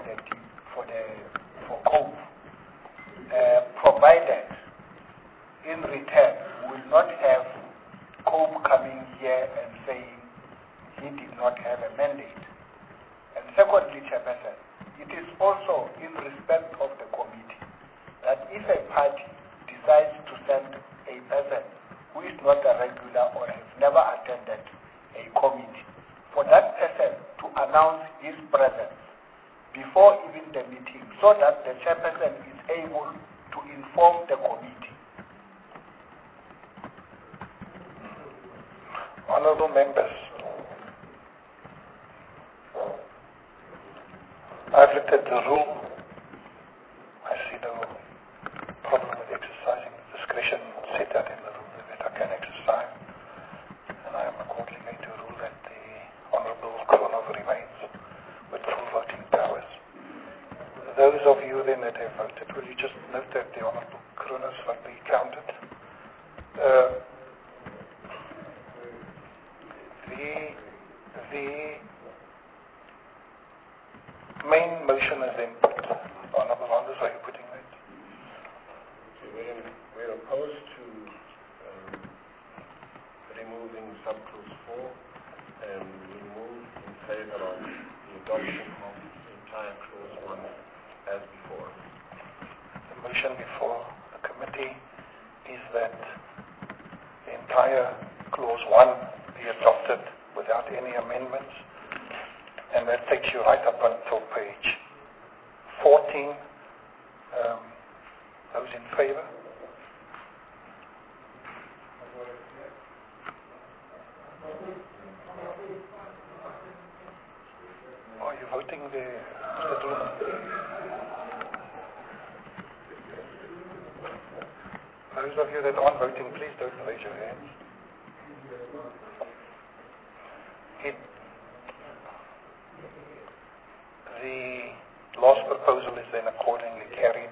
[SPEAKER 1] COPE, provided in return we will not have COPE coming here and saying he did not have a mandate. And secondly, Chairperson, it is also in respect of the committee that if a party decides to send a person who is not a regular or has never attended a committee, for that person to announce his presence before even the meeting, so that the chairperson is able to inform the committee Honourable members, I've looked at the rule. I see no problem with exercising the discretion set out in the rule that I can exercise. And I am accordingly going to rule that the Honourable Kronov remains with full voting powers. Those of you then that have voted, will you just note that the Honourable Kronov's vote be counted? The main motion is then put. Honourable Anders, are you putting that?
[SPEAKER 6] We're opposed to removing subclause 4, and we move in favor of the adoption of the entire clause 1 as before.
[SPEAKER 1] The motion before the committee is that the entire clause 1 be adopted without any amendments, and that takes you right up until page 14. Those in favour? Are you voting there, Mr. Dillon? Those of you that aren't voting, please don't raise your hands. The last proposal is then accordingly carried.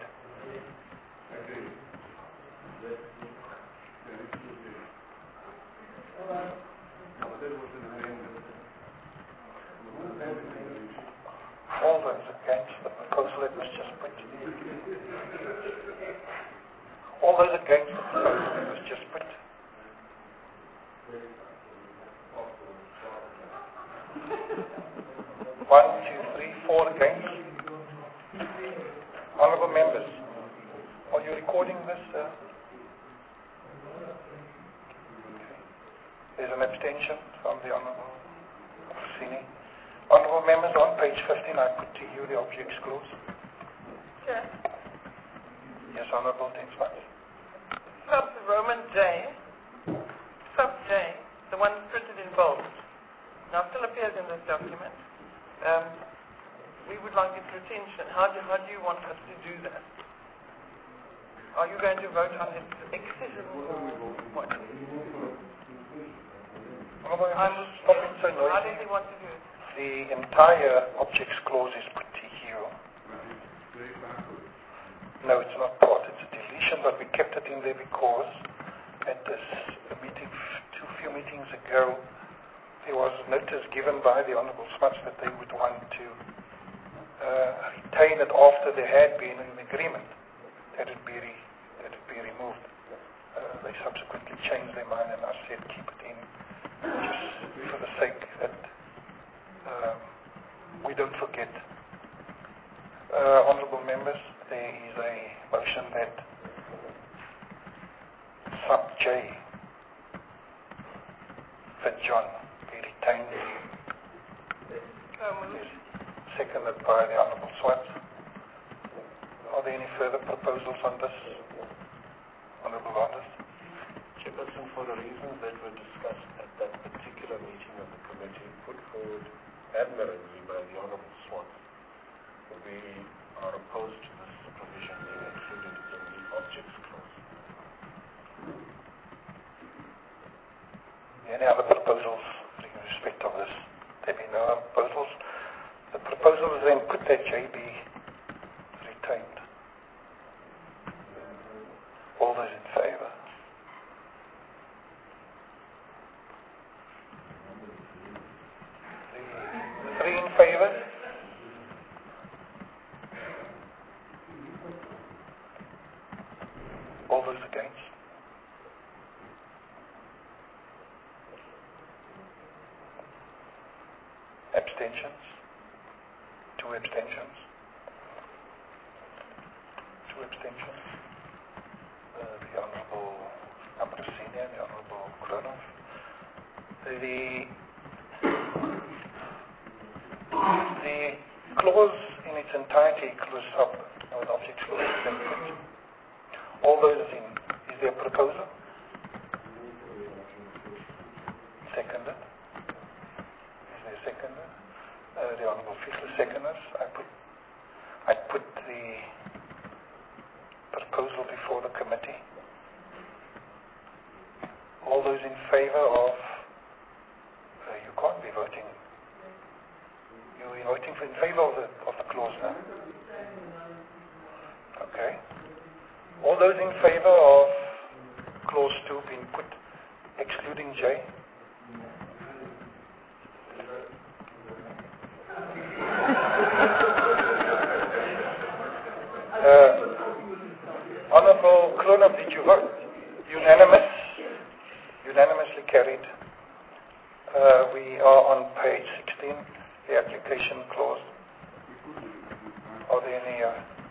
[SPEAKER 1] All those against the proposal that was just put. All those against the proposal that was just put. One, two, three, four against. Honourable members, are you recording this? There's an abstention from the Honourable Rossini. Honourable members, on page 15 I put to you the objects clause.
[SPEAKER 9] Chair.
[SPEAKER 1] Yes, Honourable Dinsmans.
[SPEAKER 9] Sub Roman J, sub J, the one printed in bold, now still appears in this document. We would like its retention. How do you want us to do that? Are you going to vote on its excessive or what?
[SPEAKER 1] Stop it so noisy.
[SPEAKER 9] How does he want to do it?
[SPEAKER 1] The entire objects clause is put to you. No, it's not part. It's a deletion, but we kept it in there because at this meeting, a few meetings ago, there was notice given by the Honourable Smuts that they would want to retain it after there had been an agreement that it be removed. They subsequently changed their mind, and I said keep it in just for the sake that we don't forget. Honourable members, there is a motion that sub J, for John, be retained. Seconded by the Honourable Swart. Are there any further proposals on this? Honourable Anders?
[SPEAKER 6] Chairperson, for the reasons that were discussed at that particular meeting of the committee, put forward admirably by the Honourable Swart, we are opposed to this provision being included in the objects clause.
[SPEAKER 1] Any other proposals in respect of this? There be no other proposals. The proposal is then put that J be retained. All those in favour? The 3 in favour? All those against? Abstentions? 2 abstentions. 2 abstentions. The Honourable Ambrosini and the Honourable Kronov. The clause in its entirety, clause sub, with object clause, is then put. All those is there a proposal? Second. seconders. I put the proposal before the committee. All those in favor of, you can't be voting. You're voting in favor of the clause now. Okay. All those in favor of clause 2 being put, excluding J? Honorable Klonov, did you vote? Unanimously carried. We are on page 16, the application clause. Are there any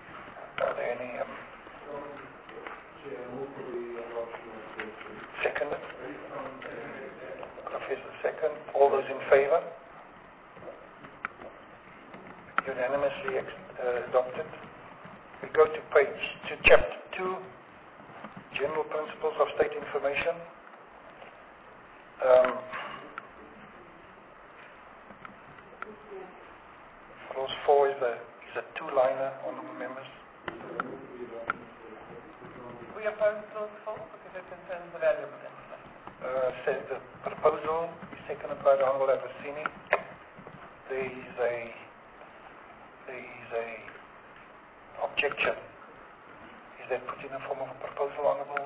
[SPEAKER 1] second? Professor second. All those in favor? Unanimously adopted. We go to chapter 2, General Principles of State Information. Clause 4 is a two-liner, honourable members.
[SPEAKER 9] We oppose clause 4 because it concerns the valuable information.
[SPEAKER 1] Says the proposal is seconded by the Honourable Abrasini. There is a objection. Is that put in the form of a proposal, Honourable?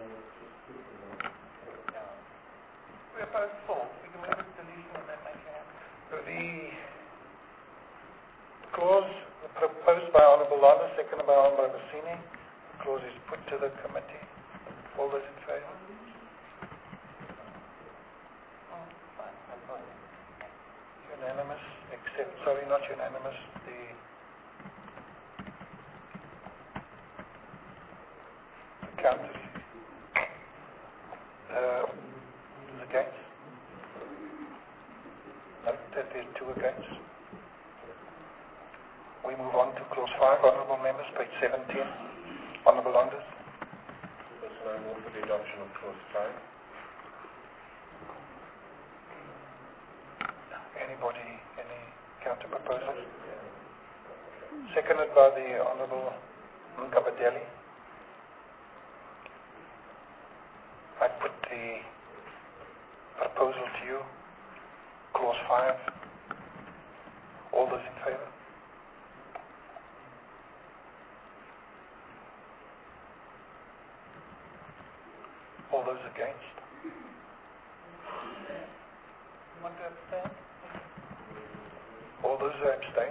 [SPEAKER 9] We oppose 4. We can make a deletion and then make it happen.
[SPEAKER 1] The clause proposed by Honourable Lana, seconded by Honourable Abrasini. The clause is put to the committee. All those in favour? Unanimous, not unanimous. The counter is against. Note that there are 2 against. We move on to clause 5, honourable members, page 17. Honourable Landers.
[SPEAKER 6] Yes, and I move for the adoption of clause 5.
[SPEAKER 1] Anybody, any counter proposals? Seconded by the Honourable Ngabadeli. I put the proposal to you, clause 5. All those in favour? All those against?
[SPEAKER 9] Want to abstain?
[SPEAKER 1] All those who abstain?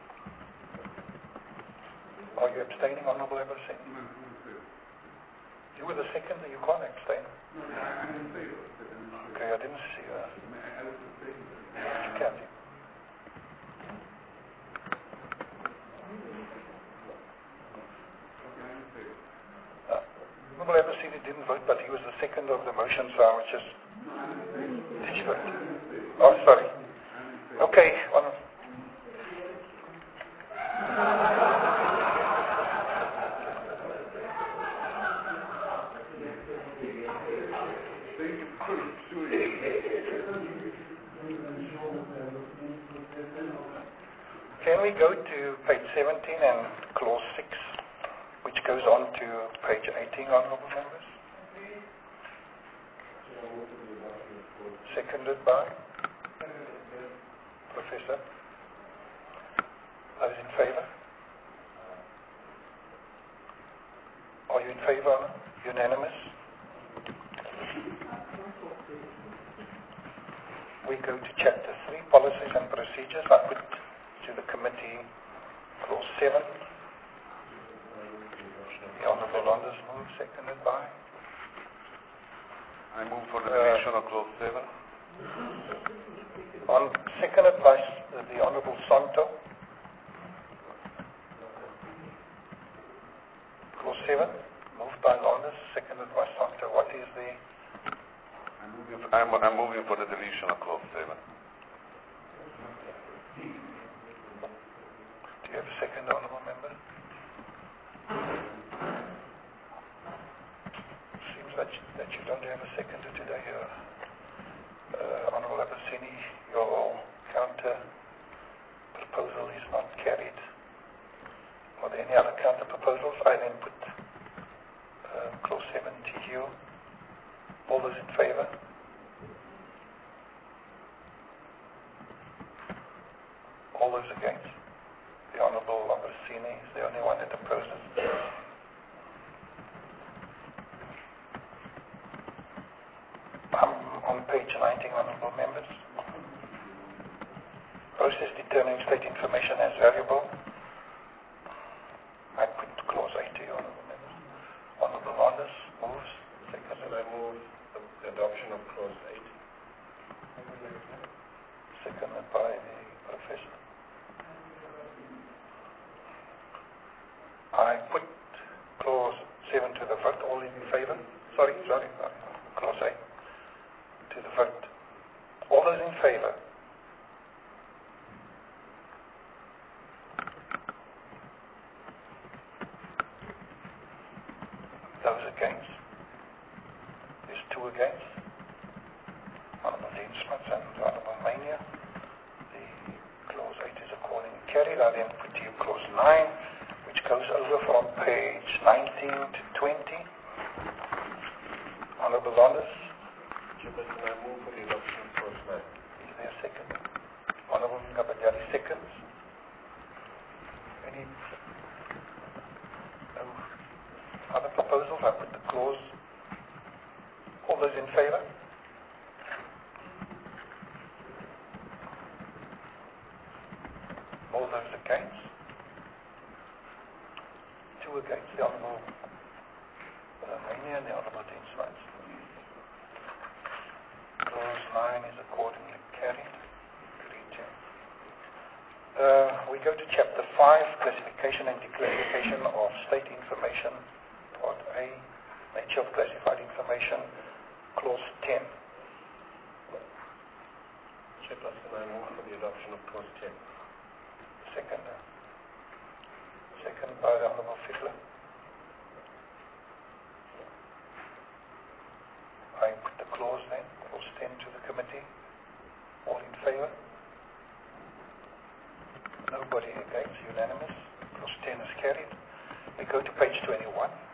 [SPEAKER 1] Are you abstaining, Honourable Emerson? You were the seconder, you can't abstain. Okay, I didn't see that. You can't. Honourable Emerson didn't vote, but he was the seconder of the motion, so I was just... Did you vote? Oh, sorry. Okay, Can we go to page 17 and clause 6, which goes on to page 18, honourable members? Seconded by Professor. Those in favour? Are you in favour? Unanimous? We go to chapter 3, policies and procedures. I put to the committee clause 7. The Honourable Landers move, seconded by?
[SPEAKER 3] I move for the deletion of clause 7.
[SPEAKER 1] Seconded by the Honourable Santo. Clause 7, moved by Landers, seconded by Santo. What is the...
[SPEAKER 3] I'm moving for the deletion of clause 7.
[SPEAKER 1] Do you have a second, Honourable Member? Seems that you don't have a seconder today. Honourable Abrasini, your counter proposal is not carried. Are there any other counter proposals? I then put clause 7 to you. All those in favor? All those against? The Honourable Ambrosini is the only one that opposes. I'm on page 19, Honourable Members. Process determining state information as valuable. I put clause 8 to you, Honourable Members. Honourable Rondas moves.
[SPEAKER 6] Second, and I move the adoption of clause 8.
[SPEAKER 1] Seconded by the Professor. I put clause 7 to the vote. All in favor? Sorry. Clause 8 to the vote. All those in favor? Those against? There's 2 against. Honourable Deensmans and Honourable Mania. The clause 8 is accordingly carried. I then put to you clause 9, which goes over from page 19 to 20. Honourable Rondas.
[SPEAKER 6] Chairperson, I move for the adoption of clause 9.
[SPEAKER 1] Is there a second? Honourable Ngabanyali seconds. Any other proposals? I put the clause. All those in favour? All those against? 2 against. The Honourable Mania and the Honourable Deensmans. Clause 9 is accordingly carried. We go to Chapter 5, Classification and Declassification of State Information, Part A, Nature of Classified Information, Clause 10.
[SPEAKER 6] Chairperson, I move for the adoption of clause 10.
[SPEAKER 1] Second by the Honourable Fiddler. I put the clause then, clause 10 to the committee. All in favour? Nobody against, unanimous. Clause 10 is carried. We go to page 21.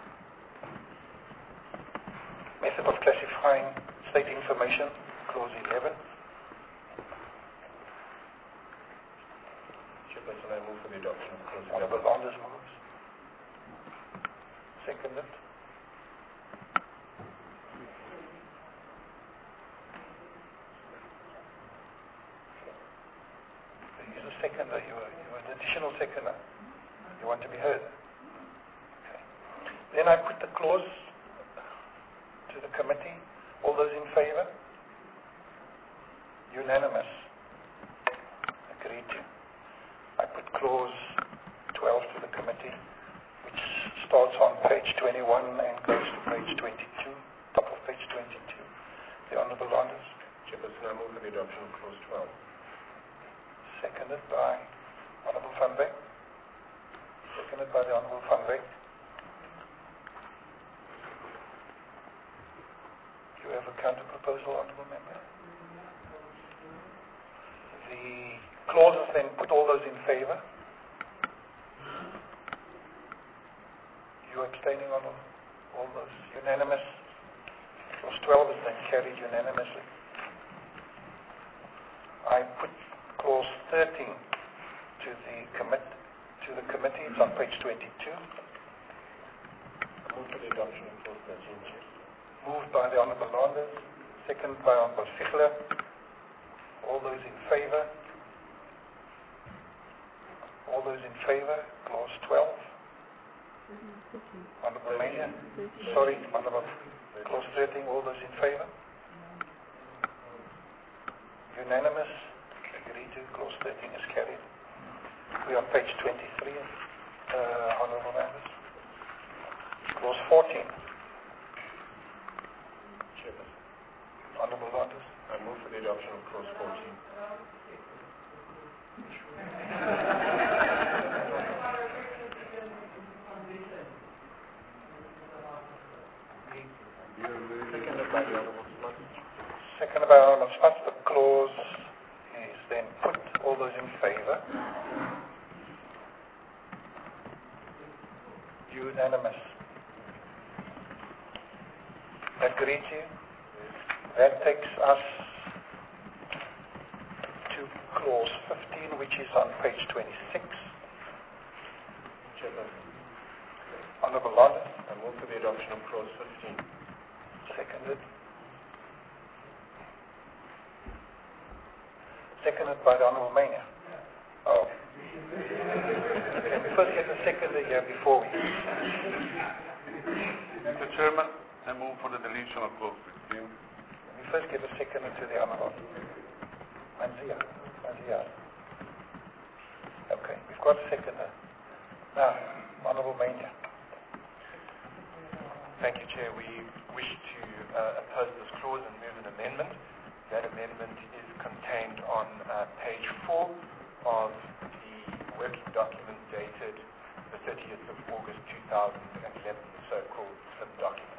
[SPEAKER 1] Method of classifying state information, clause 11.
[SPEAKER 6] Chairperson, I move for the adoption of clause 11.
[SPEAKER 1] Honourable Rondas moves. Seconded. He's a seconder. You are an additional seconder. You want to be heard? Okay. Then I put the clause to the committee. All those in favour? Unanimous. Agreed to. I put clause 12 to the committee, which starts on page 21 and goes to page 22, top of page 22. The Honourable Rondas.
[SPEAKER 6] Chairperson, I move for the adoption of clause 12.
[SPEAKER 1] Seconded by Honourable Van Wyk. Seconded by the Honourable Van Wyk. Do you have a counter proposal, Honourable Member? The clauses then put all those in favour. You abstaining on all those? Unanimous. Clause 12 is then carried unanimously. I put clause 13 to the committee. It's on page 22.
[SPEAKER 6] Move for the adoption of clause 13, Chair.
[SPEAKER 1] Moved by the Honourable Rondas, second by Honourable Fiedler. All those in favour? All those in favour? Clause 12. Honourable Mania? Sorry, Honourable. Clause 13. All those in favour? Unanimous. Agreed to. Clause 13 is carried. We are on page 23, Honourable Members. Clause 14.
[SPEAKER 6] Chairperson,
[SPEAKER 1] Honourable Rondas.
[SPEAKER 6] I move for the adoption of clause 14. Seconded by the Honourable Smuts.
[SPEAKER 1] Seconded by Honourable Smuts. The clause is then put All those in favor? Unanimous. Agreed to? That takes us to clause 15, which is on page 26.
[SPEAKER 6] Chairperson,
[SPEAKER 1] Honourable London.
[SPEAKER 6] I move for the adoption of clause 15.
[SPEAKER 1] Seconded. Seconded by the Honourable Mania. Oh. Can we first get the seconder here before we...
[SPEAKER 3] Mr. Chairman, I move for the deletion of clause 15.
[SPEAKER 1] Can we first get a seconder to the Honourable Manzia? Okay, we've got a seconder. Now, Honourable Mania.
[SPEAKER 8] Thank you, Chair. We wish to oppose this clause and move an amendment. That amendment is contained on page 4 of the working document dated the 30th of August 2011, the so-called SLIM document.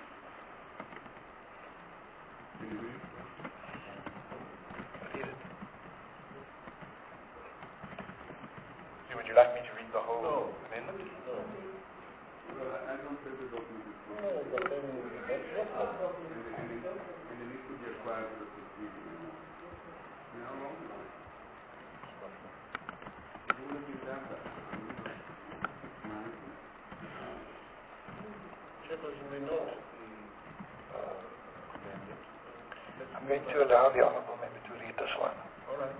[SPEAKER 8] Would you like me to read the whole amendment?
[SPEAKER 3] No. Well, I don't think the document is closed.
[SPEAKER 6] No, but then that's not.
[SPEAKER 3] And it needs to be acquired to the procedure. How long? It wouldn't be done that.
[SPEAKER 6] Chairperson, we note the amendment.
[SPEAKER 1] I'm going to allow the Honourable Member to read this one.
[SPEAKER 6] All right.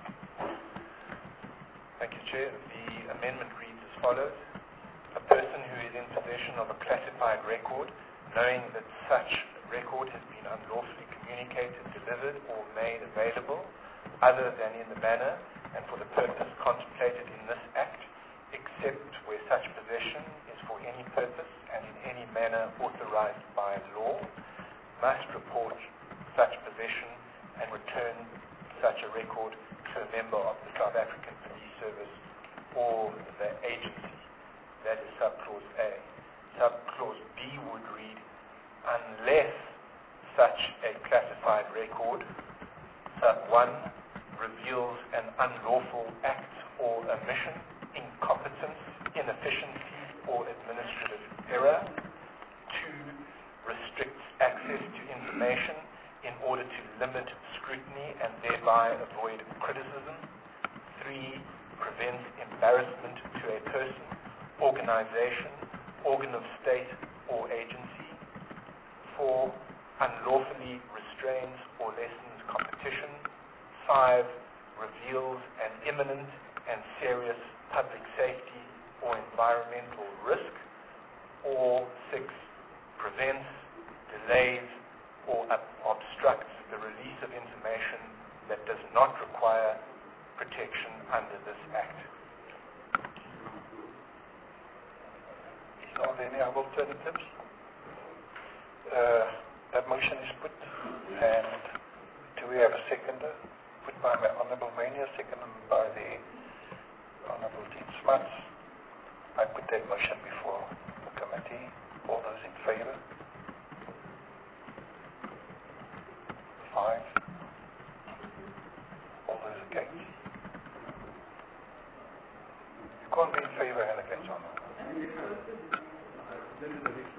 [SPEAKER 8] Thank you, Chair. The amendment reads as follows. A person who is in possession of a classified record, knowing that such record has been unlawfully communicated, delivered, or made available, other than in the manner and for the purpose contemplated in this Act, except where such possession is for any purpose and in any manner authorized by law, must report such possession and return such a record to a member of the South African Police Service or the agency. That is subclause A. Subclause B would read, unless such a classified record, sub 1, reveals an unlawful act or omission, incompetence, inefficiency, or administrative error. 2, restricts access to information in order to limit scrutiny and thereby avoid criticism. 3, prevents embarrassment to a person, organization, organ of state, or agency. 4, unlawfully restrains or lessens competition. 5, reveals an imminent and serious public safety or environmental risk. Or 6, prevents, delays, or obstructs the release of information that does not require protection under this Act.
[SPEAKER 1] Are there any other alternatives? That motion is put, and do we have a seconder? Put by my Honourable Mania, seconded by the Honourable Dean Smuts. I put that motion before the committee. All those in favour? 5. All those against? You can't be in favour and against, Honourable. The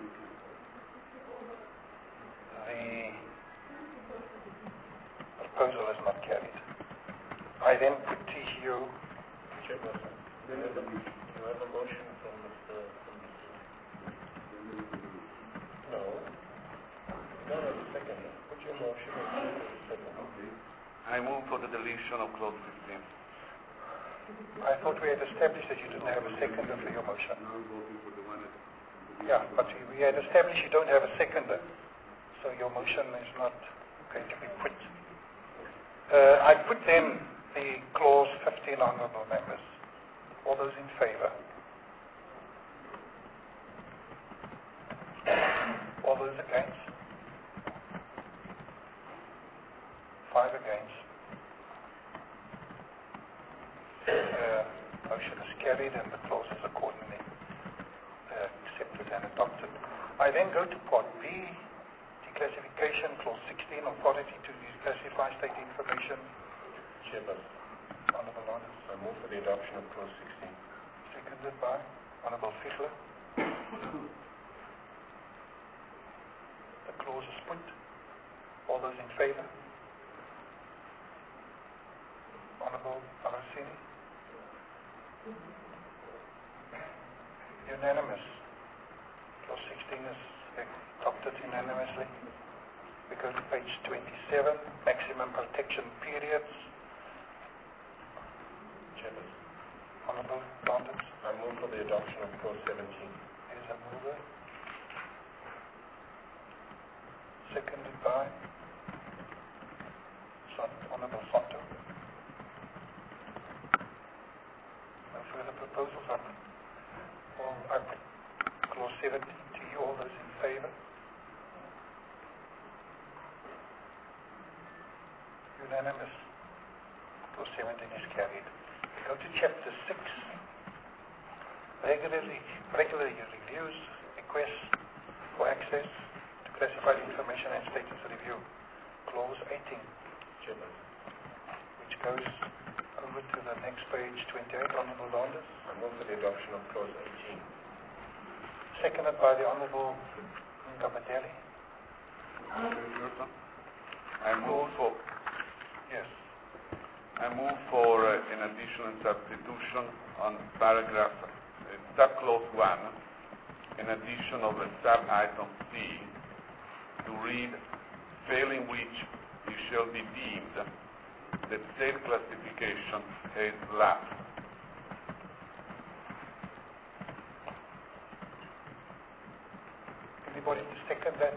[SPEAKER 1] proposal is not carried. I then put to you...
[SPEAKER 6] Chairperson, you have a motion from Mr. No. No, second. Put your motion and second.
[SPEAKER 3] Okay. I move for the deletion of clause 15.
[SPEAKER 1] I thought we had established that you didn't have a seconder for your motion.
[SPEAKER 3] Now I'm voting for the one that...
[SPEAKER 1] Yeah, but we had established you don't have a seconder, so your motion is not going to be put. I put then the clause 15, Honourable Members. All those in favour? All those against? 5 against. Motion is carried and the clause is accordingly accepted and adopted. I then go to Part B, declassification, clause 16, authority to declassify state information.
[SPEAKER 6] Chairperson,
[SPEAKER 1] Honorable Landers.
[SPEAKER 6] I move for the adoption of clause 16.
[SPEAKER 1] Seconded by Honorable Fichler. The clause is put. All those in favor? Honorable Arasini. Unanimous. Clause 16 is adopted unanimously. We go to page 27, maximum protection periods.
[SPEAKER 6] Chairman,
[SPEAKER 1] Honorable Landers.
[SPEAKER 6] I move for the adoption of clause 17.
[SPEAKER 1] Is a mover. Seconded by Honorable Santo. No further proposals on clause 17 to you. All those in favor? Unanimous. Clause 17 is carried. We go to chapter 6. Regular reviews, requests for access to classified information and status review. Clause 18.
[SPEAKER 6] Chairman,
[SPEAKER 1] Which goes over to the next page, 28, Honorable Landers.
[SPEAKER 6] I move for the adoption of clause 18.
[SPEAKER 1] Seconded by the Honorable Ngabadeli.
[SPEAKER 3] I move for
[SPEAKER 1] Yes.
[SPEAKER 3] I move for an additional substitution on paragraph subclause 1, in addition of a sub-item C, to read, failing which it shall be deemed that said classification has lapsed.
[SPEAKER 1] Anybody to second that?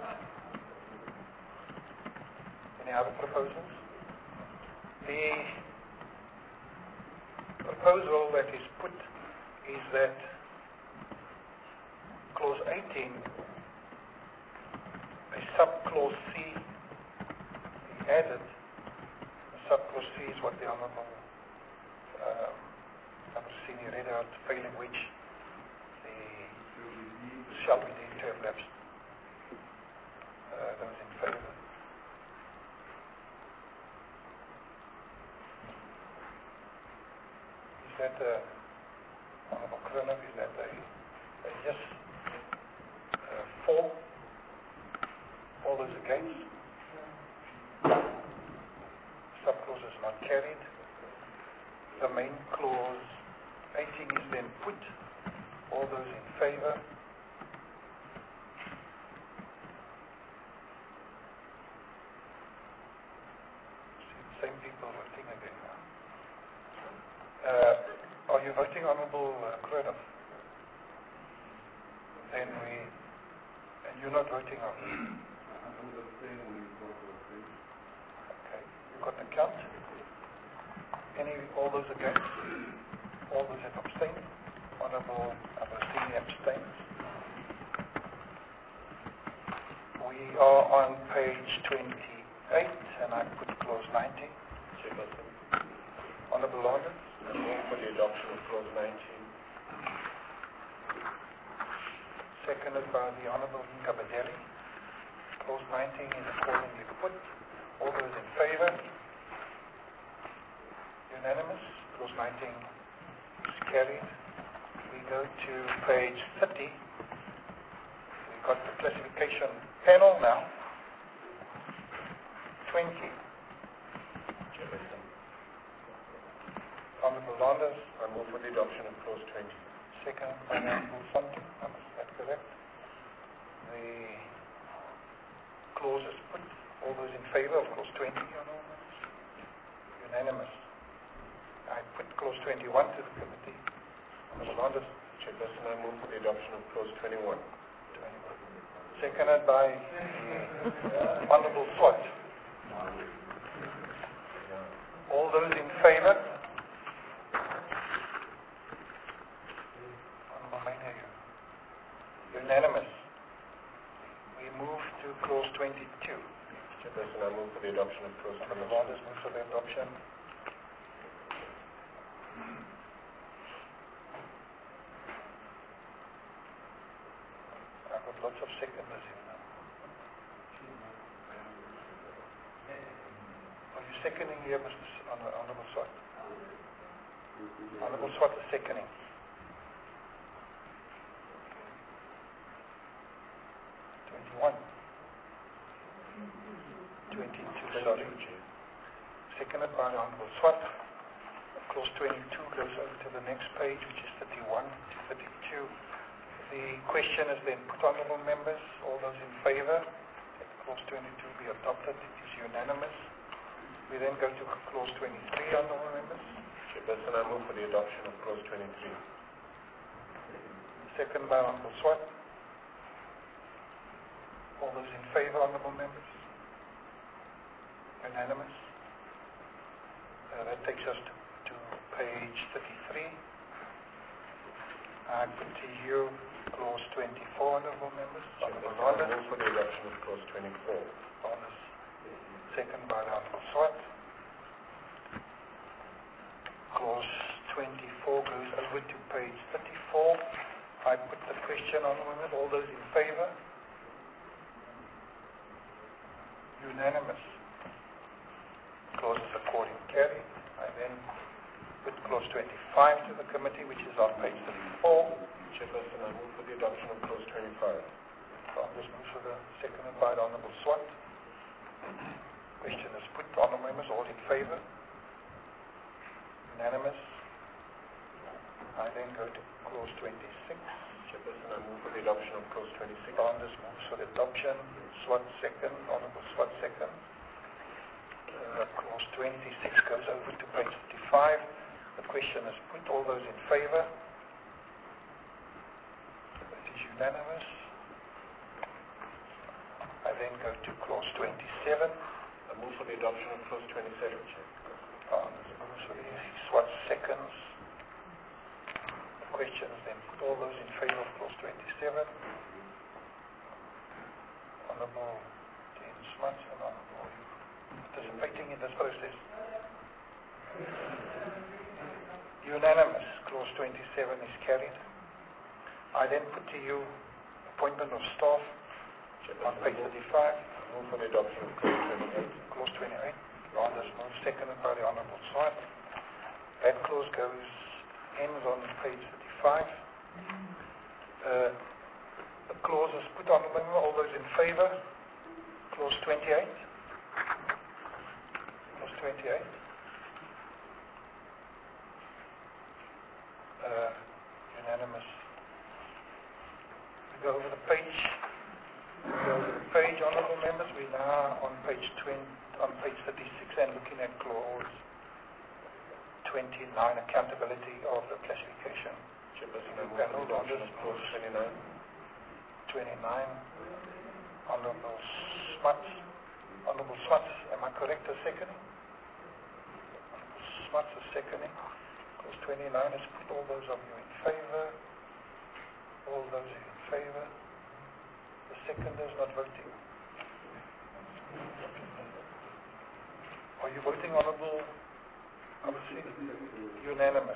[SPEAKER 1] Any other proposals? The proposal that is put is that clause 18, a subclause C is added. Subclause C is what the Honorable Senior read out, failing which the shall be deemed to have lapsed. Those in favor? Is that Honorable Kroner, is that a yes? For? All those against? Subclause is not carried. The main clause 18 is then put. All those in favor? Same people voting again now. Are you voting, Honorable Kroner? Then and you're not voting, are you? Okay, you've got the count. All those against? All those that abstain? Honorable Abastini abstains. We are on page 28, and I put clause 19.
[SPEAKER 6] Chairperson,
[SPEAKER 1] Honorable Landers.
[SPEAKER 6] I move for the adoption of clause 19.
[SPEAKER 1] Seconded by the Honorable Nkabadeli. Clause 19 is accordingly put. All those in favor? Unanimous. Clause 19 is carried. We go to page 30. We've got the classification panel now. 20.
[SPEAKER 6] Chairperson,
[SPEAKER 1] Honorable Landers.
[SPEAKER 6] I move for the adoption of clause 20.
[SPEAKER 1] Second by Honorable Santon. Is that correct? The clause is put. All those in favor of clause 20? Unanimous. I put clause 21 to the committee. Honorable Landers.
[SPEAKER 6] Chairperson, I move for the adoption of clause 21.
[SPEAKER 1] Seconded by Honorable Swart. All those in favor? Honorable Maynard. Unanimous. We move to clause 22.
[SPEAKER 6] Chairperson, I move for the adoption of clause 22.
[SPEAKER 1] Honorable Landers moves for the adoption. I've got lots of seconders here now. Are you seconding here, Mr. Honorable Swart? Honorable Swart is seconding. 21. 22, sorry. Seconded by the Honorable Swart. Clause 22 goes over to the next page, which is 31 to 32. The question is then put, honorable members. All those in favor that clause 22 be adopted, it is unanimous. We then go to clause 23, honorable members.
[SPEAKER 6] Chairperson, I move for the adoption of clause 23.
[SPEAKER 1] Second by Honorable Swart. All those in favor, honorable members? Unanimous. That takes us to page 33. I put to you clause 24, honorable members. Honorable
[SPEAKER 6] I move for the adoption of clause 24.
[SPEAKER 1] Honours. Second by the Honorable Swart. Clause 24 goes over to page 34. I put the question, honorable members. All those in favor? Unanimous. Clause is according carried. I then put clause 25 to the committee, which is on page 34.
[SPEAKER 6] Chairperson, I move for the adoption of clause 25.
[SPEAKER 1] This moves for the seconded by the Honorable Swart. Question is put. Honorable members, all in favor? Unanimous. I then go to clause 26.
[SPEAKER 6] Chairperson, I move for the adoption of clause 26.
[SPEAKER 1] This moves for the adoption. Swart second. Honorable Swart second. Clause 26 goes over to page 55. The question is put. All those in favor? It is unanimous. I then go to clause 27.
[SPEAKER 6] I move for the adoption of clause 27, Chair.
[SPEAKER 1] This moves for the Swart seconds. The question is then put. All those in favor of clause 27? Honorable Dean Smuts and Honorable, are you participating in this process? Unanimous. Clause 27 is carried. I then put to you appointment of staff on page 35.
[SPEAKER 6] Move for the adoption of clause 28.
[SPEAKER 1] Clause 28. Ronda's move, seconded by the Honorable Swart. That clause ends on page 35. The clause is put on the member. All those in favor? Clause 28. Clause 28. Unanimous. We go over the page. Honorable members. We're now on page 36 and looking at clause 29, accountability of the classification.
[SPEAKER 6] Chairperson, I move for the adoption of clause 29.
[SPEAKER 1] 29. Honorable Smuts. Honorable Smuts, am I correct as seconding? Honorable Smuts is seconding. Clause 29 is put. All those of you in favor? All those in favor? The seconder is not voting. Are you voting, Honorable Abasini? Unanimous.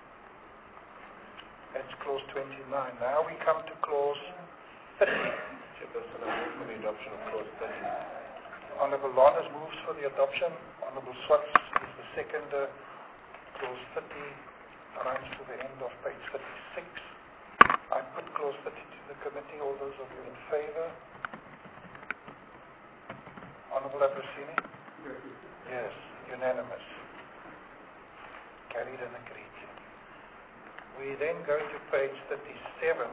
[SPEAKER 1] That's clause 29. Now we come to clause 30.
[SPEAKER 6] Chairperson, I move for the adoption of clause 30.
[SPEAKER 1] Honorable Launders moves for the adoption. Honorable Swart is the seconder. Clause 30 runs to the end of page 36. I put clause 30 to the committee. All those of you in favor? Honorable Abasini? Yes, unanimous. Carried and agreed. We then go to page 37,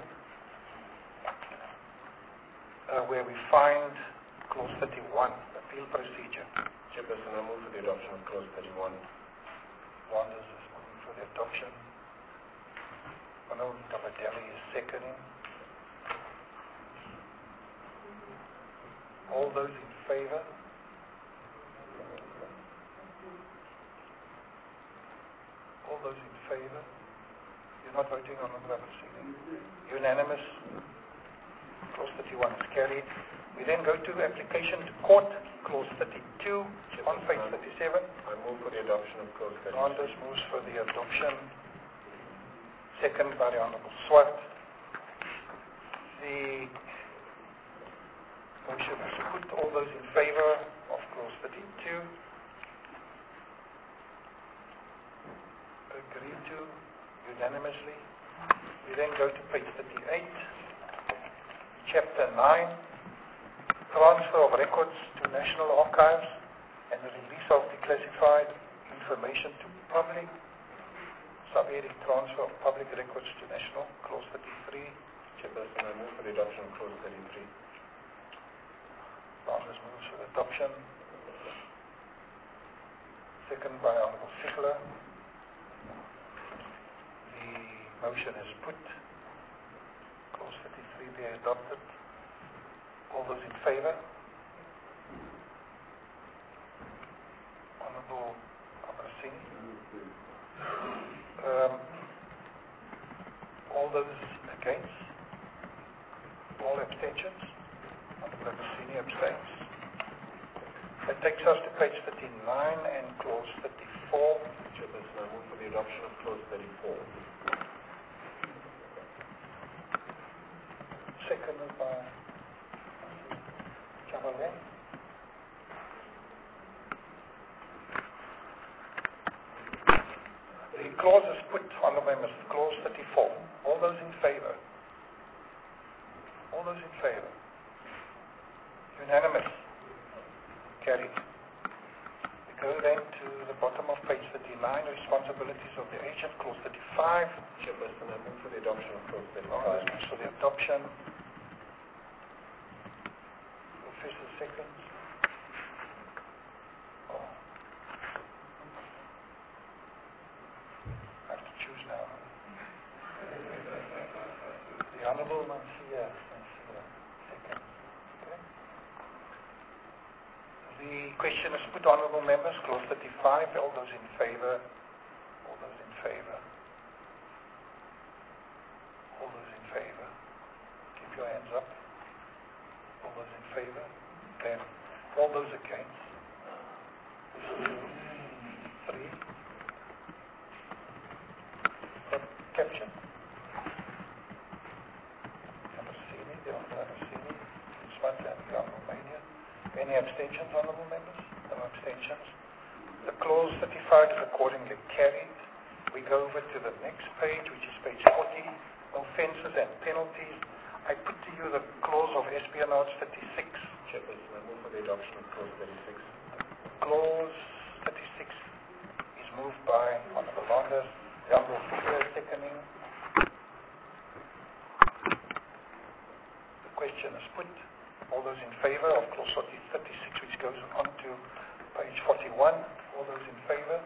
[SPEAKER 1] where we find clause 31, appeal procedure.
[SPEAKER 6] Chairperson, I move for the adoption of clause 31.
[SPEAKER 1] Wanders is moving for the adoption. Honorable Tabadelli is seconding. All those in favor? All those in favor? You're not voting on the Abasini. Unanimous. Clause 31 is carried. We then go to application to court, clause 32 on page 37.
[SPEAKER 6] I move for the adoption of clause 32.
[SPEAKER 1] Rondas moves for the adoption. Second by the Honorable Swart. The motion is put. All those in favor of clause 32? agreed to unanimously. We then go to page 38, chapter 9, transfer of records to National Archives and the release of declassified information to public. Sub-heading transfer of public records to National, clause 33.
[SPEAKER 6] Chairperson, I move for the adoption of clause 33.
[SPEAKER 1] Landers moves for the adoption. Second by Honourable Sigler. The motion is put. Clause 33 be adopted. All those in favour? Honourable Abrasini. All those against? All abstentions? Honourable Abrasini abstains. That takes us to page 39 and clause 34.
[SPEAKER 6] Chairperson, I move for the adoption of clause 34.
[SPEAKER 1] Seconded by Chavalet. The clause is put, Honourable Members, clause 34. All those in favour? All those in favour? Unanimous? Carried. We go then to the bottom of page 39, responsibilities of the agent, clause 35.
[SPEAKER 6] Chairperson, I move for the adoption of clause 35.
[SPEAKER 1] Landers moves for the adoption. Professor seconds. Oh. I have to choose now. The Honourable Mancia. Second. Okay. The question is put, Honourable Members, clause 35. All those in favour? All those in favour? All those in favour? Keep your hands up. All those in favour? Then, all those against? 2, 3. That captured? Abrasini, the Honourable Abrasini, Swat and the Honourable Mania. Any abstentions, Honourable Members? No abstentions. The clause 35 is accordingly carried. We go over to the next page, which is page 40, offences and penalties. I put to you the clause of espionage 36.
[SPEAKER 6] Chairperson, I move for the adoption of clause 36.
[SPEAKER 1] Clause 36 is moved by Honourable Landers. The Honourable Figure seconding. The question is put. All those in favour of clause 36, which goes on to page 41. All those in favour?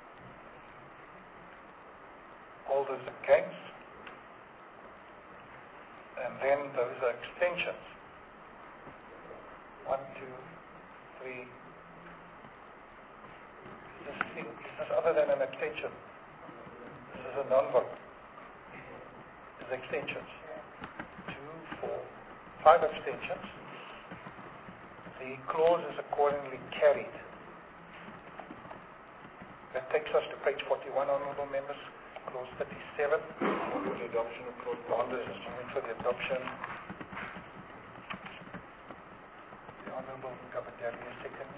[SPEAKER 1] All those against? And then those are abstentions. 1, 2, 3. Is this other than an abstention? This is a non-vote. This is abstentions. 2, 4, 5 abstentions. The clause is accordingly carried. That takes us to page 41, Honourable Members. Clause 37.
[SPEAKER 6] For the adoption of clause 37.
[SPEAKER 1] Landers is moving for the adoption. The Honourable Gabadeli is second.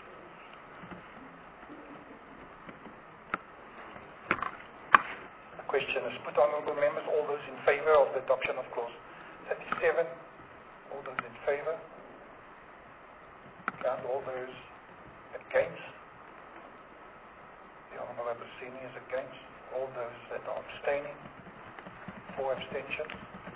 [SPEAKER 1] The question is put, Honourable Members. All those in favour of the adoption of clause 37. All those in favour? Count all those against. The Honourable Abrasini is against. All those that are abstaining. 4 abstentions.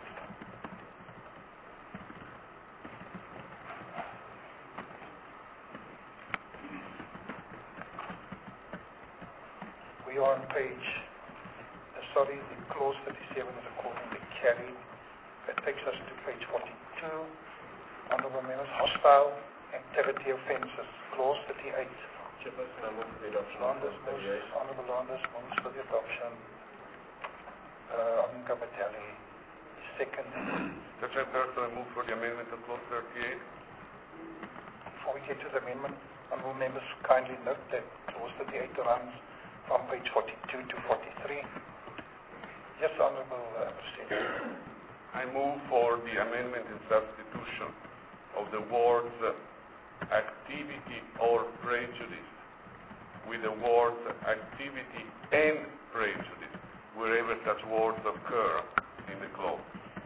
[SPEAKER 1] We are on page, the clause 37 is accordingly carried. That takes us to page 42. Honourable Members, hostile activity offences, clause 38.
[SPEAKER 6] Chairperson, I move for the adoption of
[SPEAKER 1] Landers
[SPEAKER 6] clause 38.
[SPEAKER 1] Honourable Landers moves for the adoption. Honourable Gabadeli is second.
[SPEAKER 3] The Chairperson, I move for the amendment of clause 38.
[SPEAKER 1] Before we get to the amendment, Honourable Members, kindly note that clause 38 runs from page 42 to 43. Yes, Honourable President.
[SPEAKER 3] I move for the amendment and substitution of the words activity or prejudice with the words activity and prejudice wherever such words occur in the clause.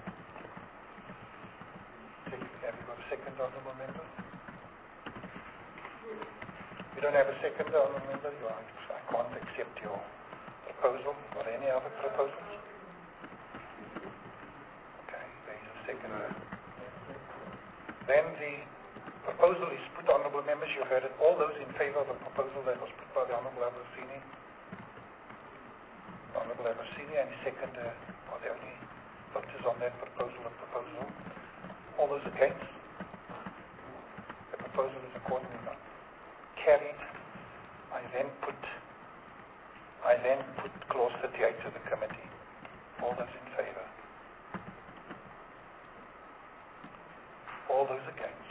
[SPEAKER 1] Have you got a second, honourable member? You don't have a second, honourable member? I can't accept your proposal or any other proposals. Okay, there is a seconder. Then the proposal is put, honourable members. You heard it. All those in favour of the proposal that was put by the Honourable Abrasini. Honourable Abrasini and the seconder are the only voters on that proposal. All those against? The proposal is accordingly not carried. I then put clause 38 to the committee. All those in favour? All those against?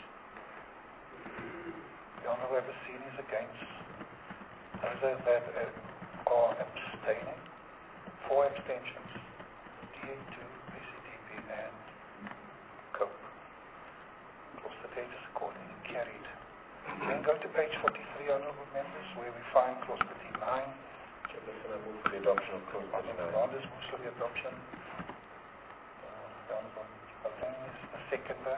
[SPEAKER 1] The Honourable Abrasini is against. Those that are abstaining. 4 abstentions. DA2, PCDP and COPE. Clause 38 is accordingly carried. Then go to page 43, honourable members, where we find clause 39.
[SPEAKER 6] Chairperson, I move for the adoption of clause 39.
[SPEAKER 1] Ronaldus moves for the adoption. The Honourable Allen is the seconder.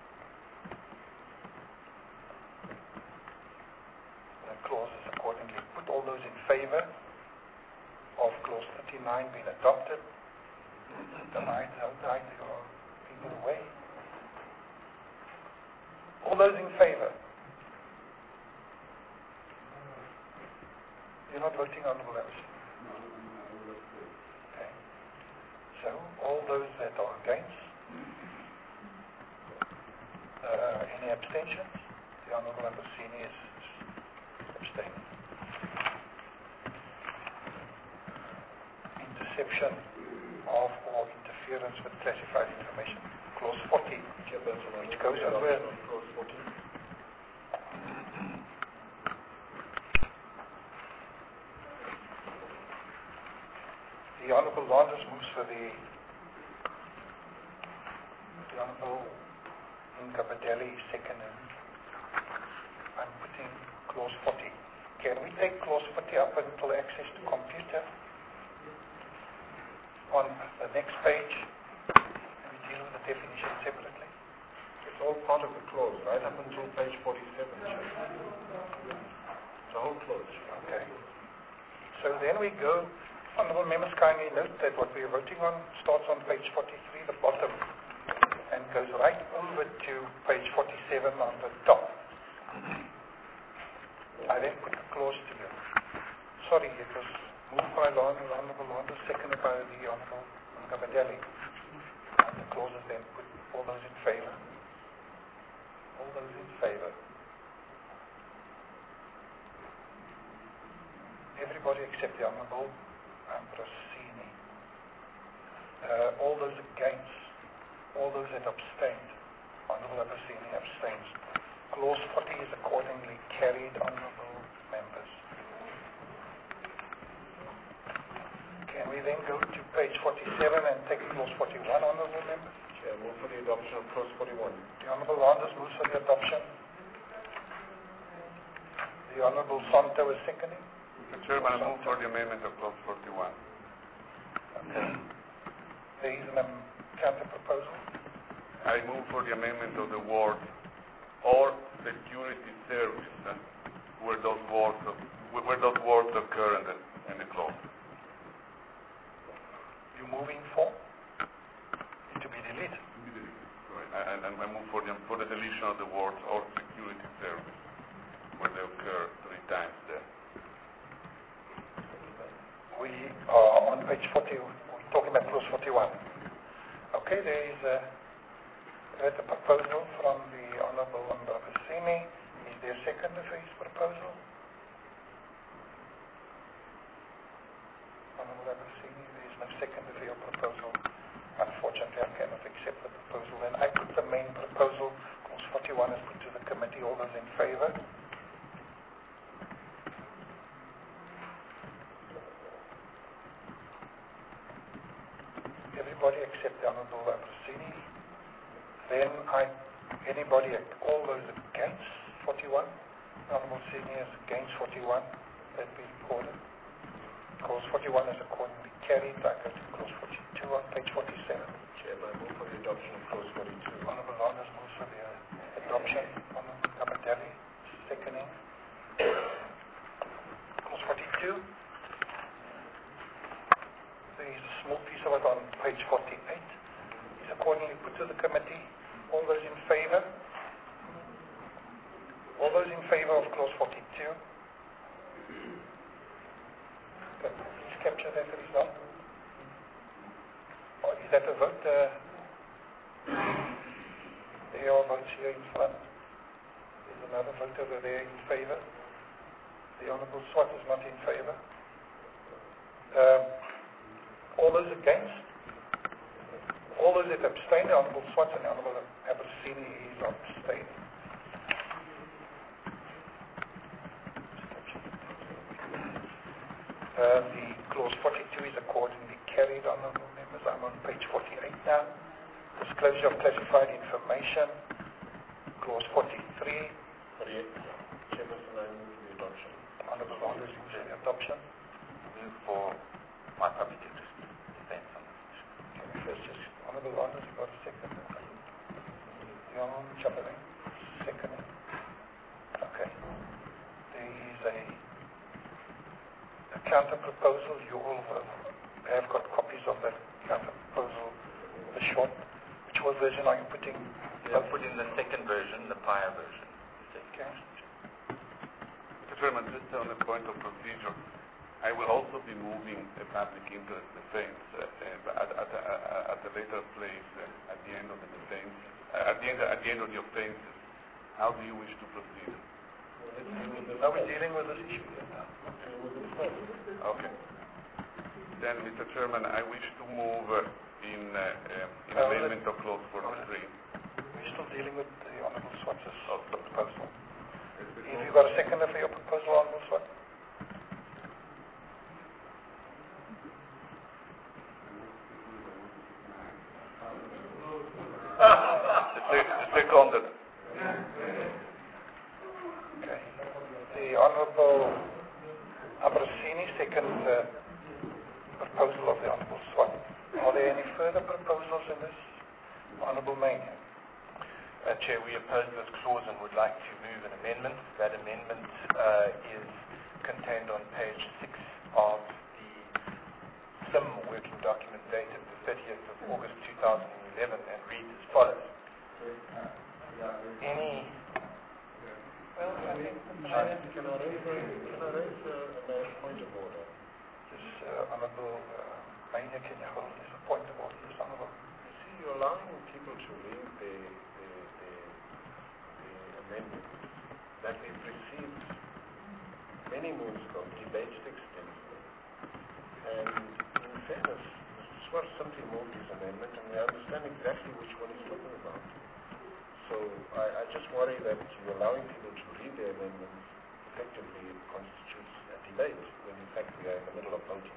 [SPEAKER 1] The clause is accordingly put. All those in favour of clause 39 being adopted. Denied, outright, there are people away. All those in favour? You're not voting, Honourable Abrasini? Okay. So, all those that are against? Any abstentions? The Honourable Abrasini is abstaining. Interception of or interference with classified information. Clause 40, which goes over
[SPEAKER 6] clause 40.
[SPEAKER 1] The Honourable Landers moves for the Honourable Nkabadeli second. I'm putting clause 40. Can we take clause 40 up until access to computer? On the next page, and we deal with the definition separately.
[SPEAKER 6] It's all part of the clause, right up until page 47. It's a whole clause.
[SPEAKER 1] Okay. So then we go, honourable members, kindly note that what we are voting on starts on page 43, the bottom, and goes right over to page 47 on the top. I then put the clause together. Sorry, it was moved by the Honourable Landers, seconded by the Honourable Nkabadeli. And the clause is then put. All those in favour? All those in favour? Everybody except the Honourable Abrasini. All those against? All those that abstained? Honourable Abrasini abstains. Clause 40 is accordingly carried, honourable members. Can we then go to page 47 and take clause 41, honourable members?
[SPEAKER 6] Chair, move for the adoption of clause 41.
[SPEAKER 1] The Honourable Landers moves for the adoption. The Honourable Santo is seconding.
[SPEAKER 3] Mr. Chairman, I move for the amendment of clause 41.
[SPEAKER 1] Okay. There is a counter proposal.
[SPEAKER 3] I move for the amendment of the word or security service where those words occur in the clause.
[SPEAKER 1] You're moving for? To be deleted.
[SPEAKER 3] And I move for the deletion of the words or security service where they occur 3 times there.
[SPEAKER 1] We are on page 40, we're talking about clause 41. Okay, there is a proposal from the Honourable Abrasini. Is there a seconder for his proposal? Honourable Abrasini, there is no seconder for your proposal. Unfortunately, I cannot accept the proposal. Then I put the main proposal, clause 41, is put to the committee. All those in favour? Everybody except the Honourable Abrasini. Then all those against 41. The Honourable Senior is against 41. that be recorded. Clause 41 is accordingly carried. I go to clause 42 on page 47.
[SPEAKER 6] Chair, I move for the adoption of clause 42.
[SPEAKER 1] Honourable Honors moves for the adoption. Honourable Kamateli seconding. Clause 42. There is a small piece of it on page 48. Is accordingly put to the committee. All those in favour? All those in favour of clause 42? Okay, please capture that result. Or is that a vote? There are votes here in front. There's another vote over there in favour. The Honourable Swart is not in favour. All those against? All those that abstain, the Honourable Swart and the Honourable Abrasini is abstaining. The clause 42 is accordingly carried, honourable members. I'm on page 48 now. Disclosure of classified information. Clause 43.
[SPEAKER 6] Chairperson, I move the adoption.
[SPEAKER 1] Honourable Honors moves for the adoption.
[SPEAKER 7] Move for my public interest defence on this issue.
[SPEAKER 1] Okay, first just Honourable Honors, you got a second. The Honourable Chaplain, second. Okay. There is a counter proposal. You all have got copies of that counter proposal, the short. Which what version are you putting?
[SPEAKER 7] I'll put in the second version, the prior version.
[SPEAKER 1] Okay.
[SPEAKER 3] Mr. Chairman, just on the point of procedure, I will also be moving a public interest defense at a later place at the end of the defense, at the end of the offenses. How do you wish to proceed?
[SPEAKER 1] Are we dealing with this issue?
[SPEAKER 3] Okay. Then, Mr. Chairman, I wish to move in amendment of clause 43.
[SPEAKER 1] We're still dealing with the Honourable Swart's proposal. Have you got a seconder for your proposal, Honourable Swart?
[SPEAKER 3] Seconded.
[SPEAKER 1] Okay. The Honourable Abrasini seconds the proposal of the Honourable Swart. Are there any further proposals in this? Honourable Mania.
[SPEAKER 8] Chair, we oppose this clause and would like to move an amendment. That amendment is contained on page 6 of the SIM working document dated the 30th of August 2011 and reads as follows. Any... Well, I think...
[SPEAKER 6] Can I raise a point of order?
[SPEAKER 1] This Honourable Mania, can you hold this a point of order? Yes, Honourable.
[SPEAKER 6] See, you're allowing people to read the amendment that we've received many moons ago, debated extensively. And in fairness, Mr. Swart simply moved his amendment and we understand exactly which one he's talking about. So I just worry that you're allowing people to read their amendments effectively constitutes a debate when in fact we are in the middle of voting.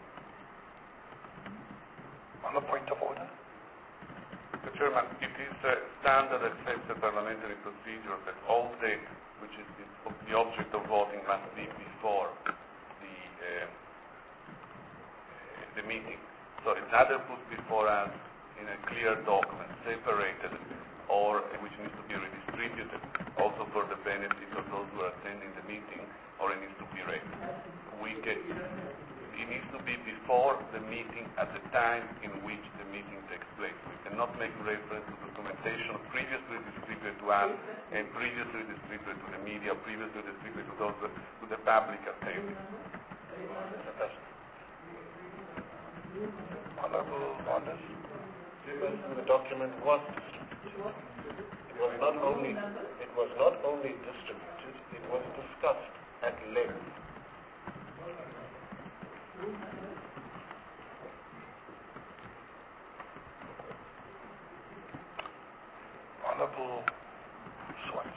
[SPEAKER 1] On the point of order?
[SPEAKER 3] Mr. Chairman, it is standard accepted parliamentary procedure that all data which is the object of voting must be before the meeting. So it's either put before us in a clear document, separated, or which needs to be redistributed, also for the benefit of those who are attending the meeting, or it needs to be read. It needs to be before the meeting at the time in which the meeting takes place. We cannot make reference to documentation previously distributed to us and previously distributed to the media, previously distributed to those to the public attending.
[SPEAKER 1] Honourable Honors.
[SPEAKER 6] The document was distributed. It was not only distributed, it was discussed at length.
[SPEAKER 1] Honourable Swart.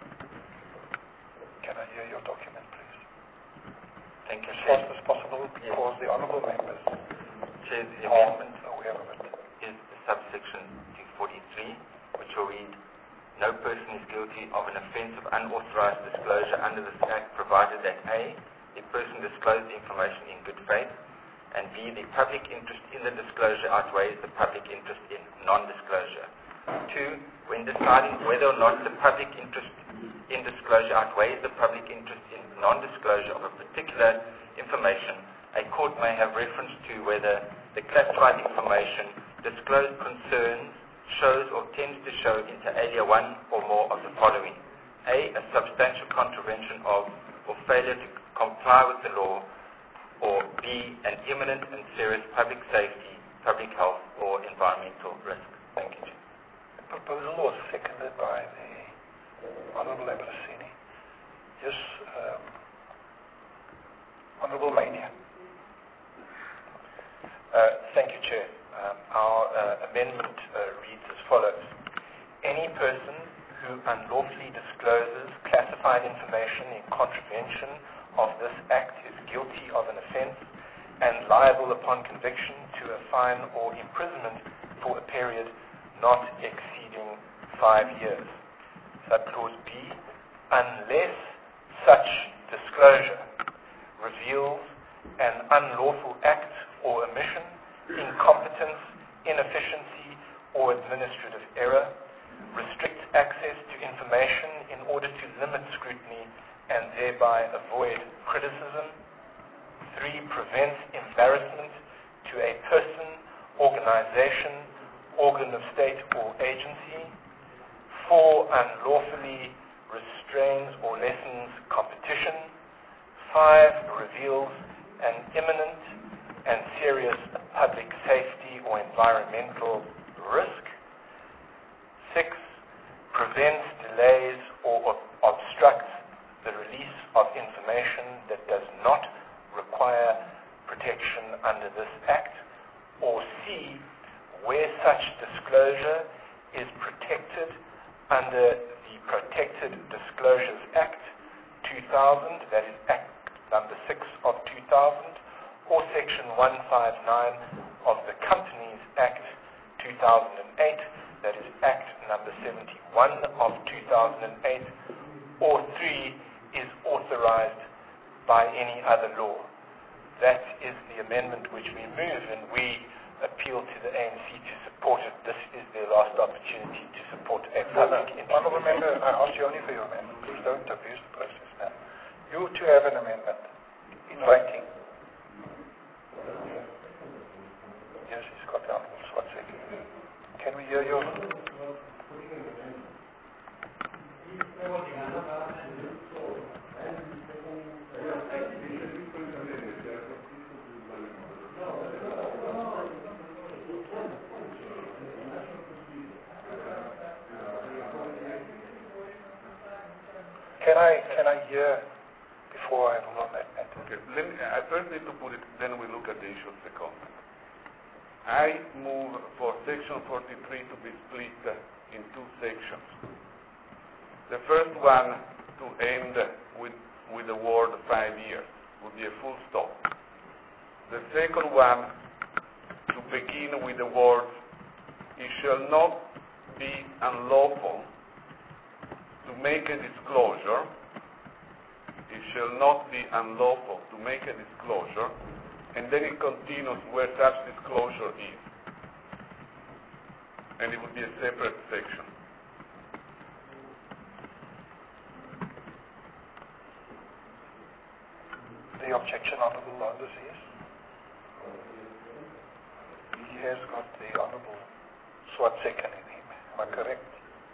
[SPEAKER 1] Can I hear your document, please?
[SPEAKER 7] Thank you,
[SPEAKER 1] As
[SPEAKER 7] Chair.
[SPEAKER 1] fast as possible, because the Honourable members
[SPEAKER 7] Chair, the
[SPEAKER 1] are
[SPEAKER 7] amendment
[SPEAKER 1] aware of it.
[SPEAKER 7] is subsection 243, which will read, no person is guilty of an offence of unauthorized disclosure under this Act, provided that A, the person disclosed the information in good faith, and B, the public interest in the disclosure outweighs the public interest in non-disclosure. 2, when deciding whether or not the public interest in disclosure outweighs the public interest in non-disclosure of a particular information, a court may have reference to whether the classified information disclosed concerns, shows, or tends to show inter alia one or more of the following: A, a substantial contravention of or failure to comply with the law, or B, an imminent and serious public safety, public health, or environmental risk. Thank you.
[SPEAKER 1] The proposal was seconded by the Honourable Ebrasini. Yes, Honourable Mania.
[SPEAKER 8] Thank you, Chair. Our amendment reads as follows. Any person who unlawfully discloses classified information in contravention of this Act is guilty of an offence and liable upon conviction to a fine or imprisonment for a period not exceeding 5 years. Subclause B, unless such disclosure reveals an unlawful act or omission, incompetence, inefficiency, or administrative error, restricts access to information in order to limit scrutiny and thereby avoid criticism. 3, prevents embarrassment to a person, organization, organ of state or agency. 4, unlawfully restrains or lessens competition. 5, reveals an imminent and serious public safety or environmental risk. 6, prevents, delays, or obstructs the release of information that does not require protection under this Act. Or C, where such disclosure is protected under the Protected Disclosures Act 2000, that is Act number 6 of 2000, or Section 159 of the Companies Act 2008, that is Act number 71 of 2008, or 3, is authorized by any other law. That is the amendment which we move, and we appeal to the ANC to support it. This is their last opportunity to support a public interest.
[SPEAKER 1] Honourable Member, I asked you only for your amendment. Please don't abuse the process now. You too have an amendment in writing. Yes, he's got the Honourable Swatsek. Can we hear you? Can I hear before I rule on that matter?
[SPEAKER 3] Okay, I first need to put it, then we look at the issue of the comment. I move for Section 43 to be split in 2 sections. The first one to end with the word 5 years, would be a full stop. The second one to begin with the words, it shall not be unlawful to make a disclosure, it shall not be unlawful to make a disclosure, and then it continues where such disclosure is. And it would be a separate section.
[SPEAKER 1] The objection, Honourable Landers, is? He has got the Honourable Swatsek in him. Am I correct?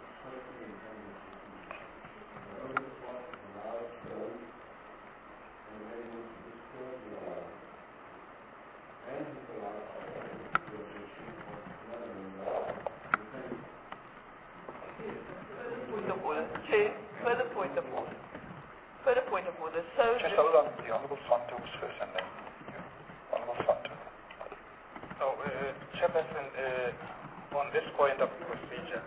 [SPEAKER 9] Further point of order. So
[SPEAKER 1] just hold on. The Honourable Santos first, and then you. Honourable Santos.
[SPEAKER 11] So, Chairperson, on this point of procedure,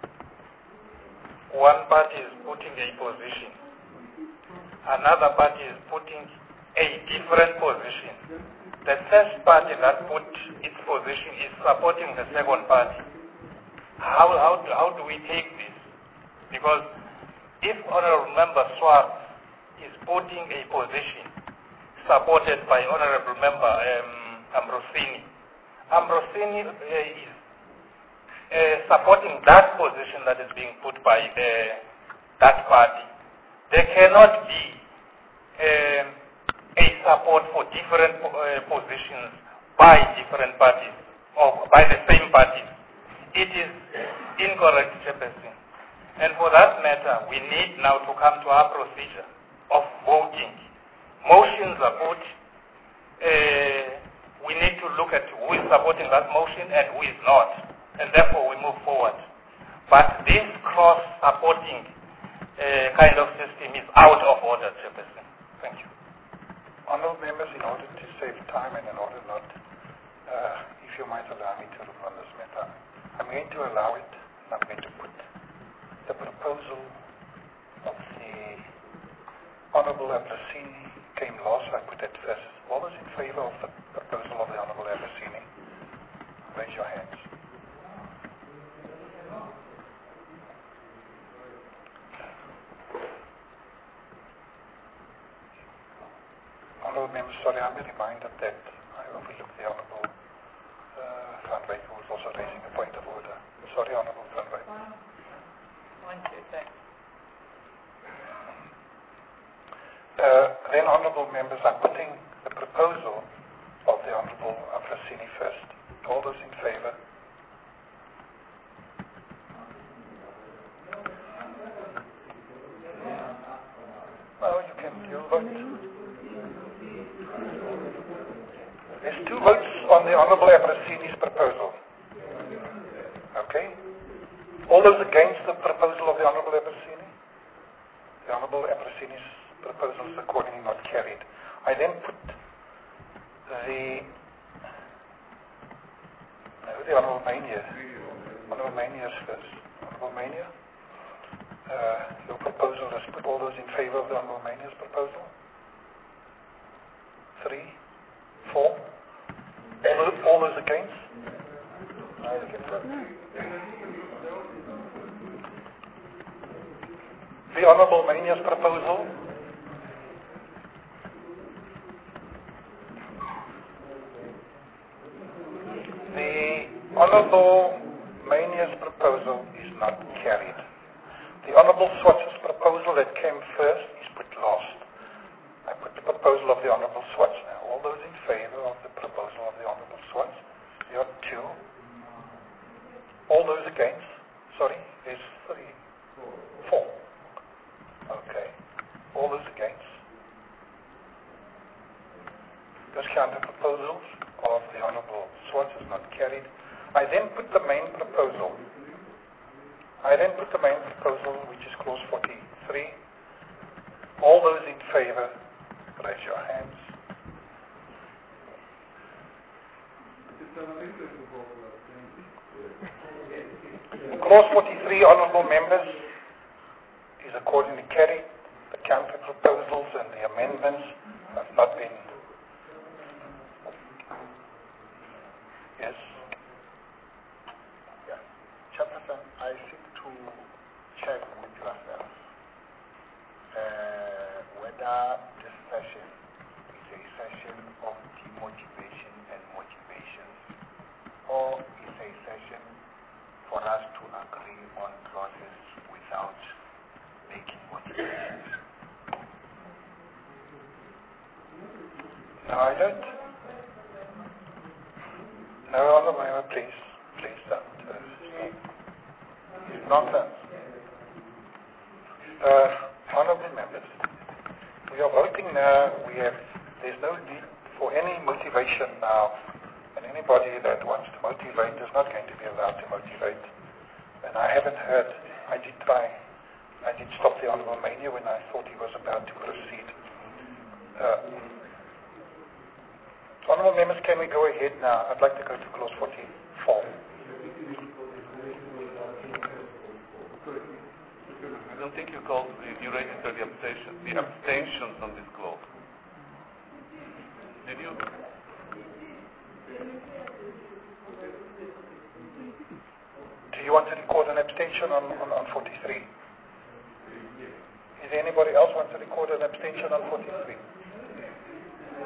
[SPEAKER 11] one party is putting a position, another party is putting a different position. The first party that put its position is supporting the second party. How do we take this? Because if Honourable Member Swartz is putting a position supported by Honorable Member Ambrosini. Ambrosini is supporting that position that is being put by that party. There cannot be a support for different positions by different parties or by the same parties. It is incorrect, Chairperson. And for that matter, we need now to come to our procedure of voting. Motions are put. We need to look at who is supporting that motion and who is not. And therefore we move forward. But this cross-supporting kind of system is out of order, Chairperson. Thank you.
[SPEAKER 1] Honourable members, in order to save time and in order not, if you might allow me to look on this matter, I'm going to allow it, and I'm going to put the proposal of the Honourable Ambrosini came last, I put that first. All those in favour of the proposal of the Honourable Ambrosini, raise your hands. Honourable members, sorry, I'm reminded that I overlooked the Honourable Van Wyk, who was also raising a point of order. Sorry, Honourable Van Wyk. Then, Honourable members, I'm putting the proposal of the Honourable Ambrosini first. All those in favour? Well, you'll vote. There's two votes on the Honourable Ambrosini's proposal. Okay? All those against the proposal of the Honourable Ambrosini? The Honourable Ambrosini's proposal is accordingly not carried. I then put the Honourable Mania. Honourable Mania is first. Honourable Mania, your proposal is put. All those in favour of the Honourable Mania's proposal? 3, 4. All those against? The Honourable Mania's proposal. The Honourable Mania's proposal is not carried. The Honourable Swartz's proposal that came first is put last. I put the proposal of the Honourable Swartz now. All those in favour of the proposal of the Honourable Swartz? There are 2. All those against? Sorry, there's 3, 4. Okay. All those against? Those counter proposals of the Honourable Swartz is not carried. I then put the main proposal. Which is clause 43. All those in favour, raise your hands. Clause 43, Honourable members, is accordingly carried. The counter proposals and the amendments have not been. Yes.
[SPEAKER 12] Yeah. Chairperson, I seek to check with yourself whether this session is a session of demotivation and motivation, or is a session for us to agree on clauses without making motivations.
[SPEAKER 1] No, I don't. No, Honourable Member, please don't. It's nonsense. Honourable members, we are voting now. There's no need for any motivation now, and anybody that wants to motivate is not going to be allowed to motivate. And I haven't heard. I did stop the Honourable Mania when I thought he was about to proceed. Honourable members, can we go ahead now? I'd like to go to clause 44.
[SPEAKER 3] I don't think you registered the abstentions on this clause. Did you?
[SPEAKER 1] Do you want to record an abstention on 43? Is there anybody else want to record an abstention on 43?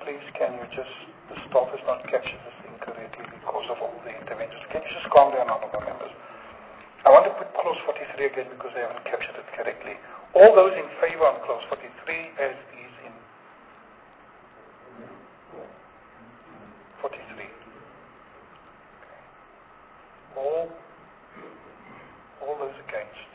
[SPEAKER 1] please, can you just, the staff has not captured this incorrectly because of all the interventions. Can you just calm down, honorable members? I want to put clause 43 again because they haven't captured it correctly. All those in favor on clause 43 as is in 43. Okay. All those against.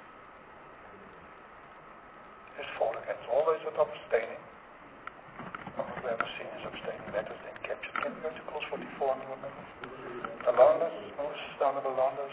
[SPEAKER 1] There's 4 against. All those that are abstaining. We have seen is abstaining. That is then captured. Can we go to clause 44, honorable members? The Landers, most honorable Landers.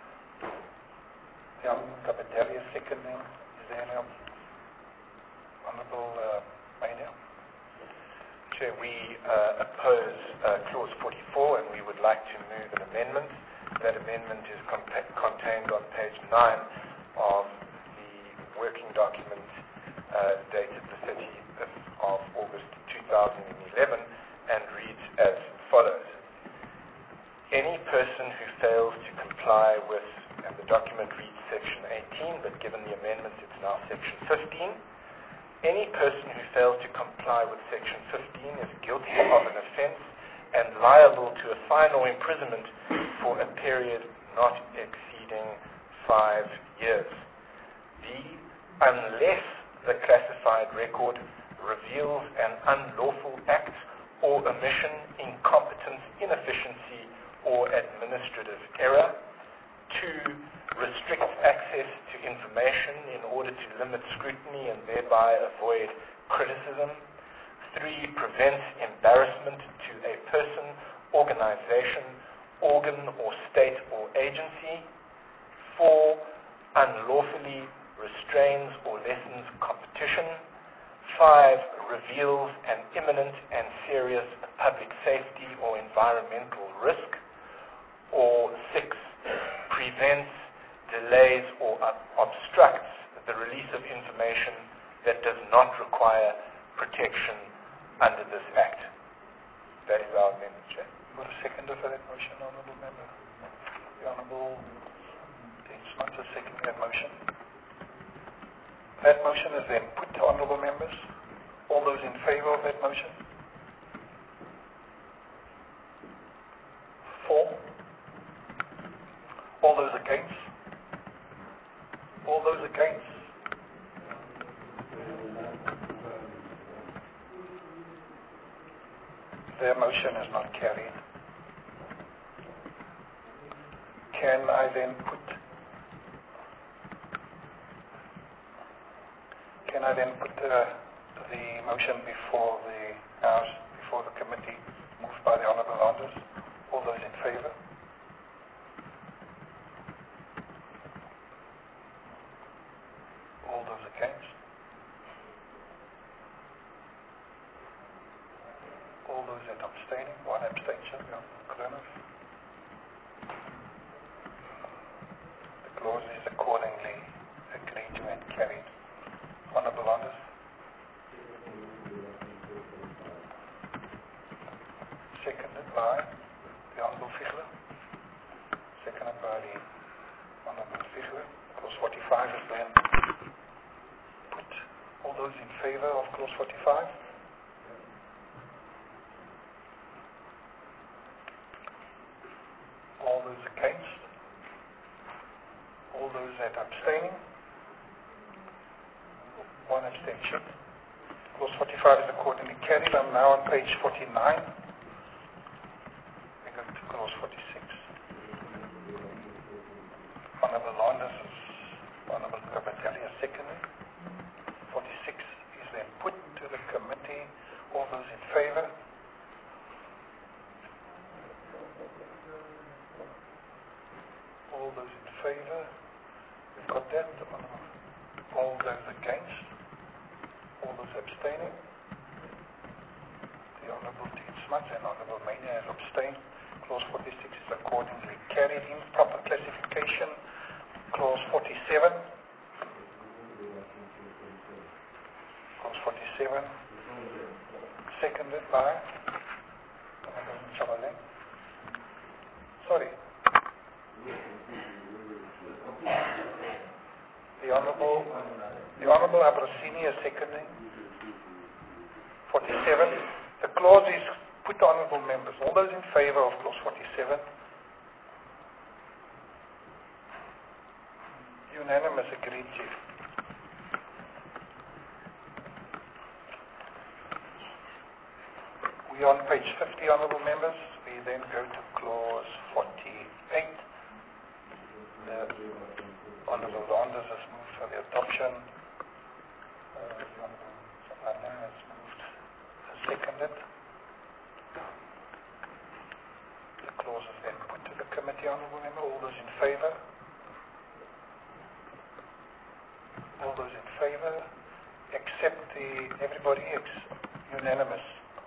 [SPEAKER 1] The honorable Capitalia seconding. Is there any honorable Mania?
[SPEAKER 8] Chair, we oppose clause 44 and we would like to move an amendment. That amendment is contained on page 9 of the working document dated the 30th of August 2011 and reads as follows. Any person who fails to comply with, and the document reads section 18, but given the amendments it's now section 15. Any person who fails to comply with section 15 is guilty of an offence and liable to a fine or imprisonment for a period not exceeding 5 years. Unless the classified record reveals an unlawful act or omission, incompetence, inefficiency, or administrative error. 2. Restricts access to information in order to limit scrutiny and thereby avoid criticism. 3. Prevents embarrassment to a person, organization, organ or state or agency. 4. Unlawfully restrains or lessens competition. 5. Reveals an imminent and serious public safety or environmental risk. Or 6. Prevents, delays, or obstructs the release of information that does not require protection under this Act. That is our amendment, Chair.
[SPEAKER 1] Got a seconder for that motion, honourable member? The Honourable Densmont is seconding that motion. That motion is then put to honourable members. All those in favour of that motion? 4. All those against? All those against? Their motion is not carried. Can I then put the motion before the House, before the committee, moved by the honourable Landers? All those in favour? All those against? All those that abstaining? 1 abstention. Cronus. The clause is accordingly agreed to and carried. Honourable Landers. Seconded by the Honourable Fichler. Seconded by the Honourable Fichler. Clause 45 is then put. All those in favour of clause 45? All those against? All those that abstaining? 1 abstention. Clause 45 is accordingly carried. I'm now on page 49. We go to clause 46. Honourable Landers is Honourable Capitalia seconded. 46 is then put to the committee. All those in favour? All those in favour? We've got that. All those against? All those abstaining? The Honourable Densmont and Honourable Mania has abstained. Clause 46 is accordingly carried. Improper classification. Clause 47. Clause 47. Seconded by Honourable Chabaleng. Sorry. The Honourable Abrasini is seconding. 47. The clause is put to honourable members. All those in favour of clause 47? Unanimous, agreed to. We are on page 50, honourable members. We then go to clause 48. The honourable Landers has moved for the adoption. The honourable Savannah has moved, has seconded. The clause is then put to the committee, honourable member. All those in favour? All those in favour? Except everybody unanimous.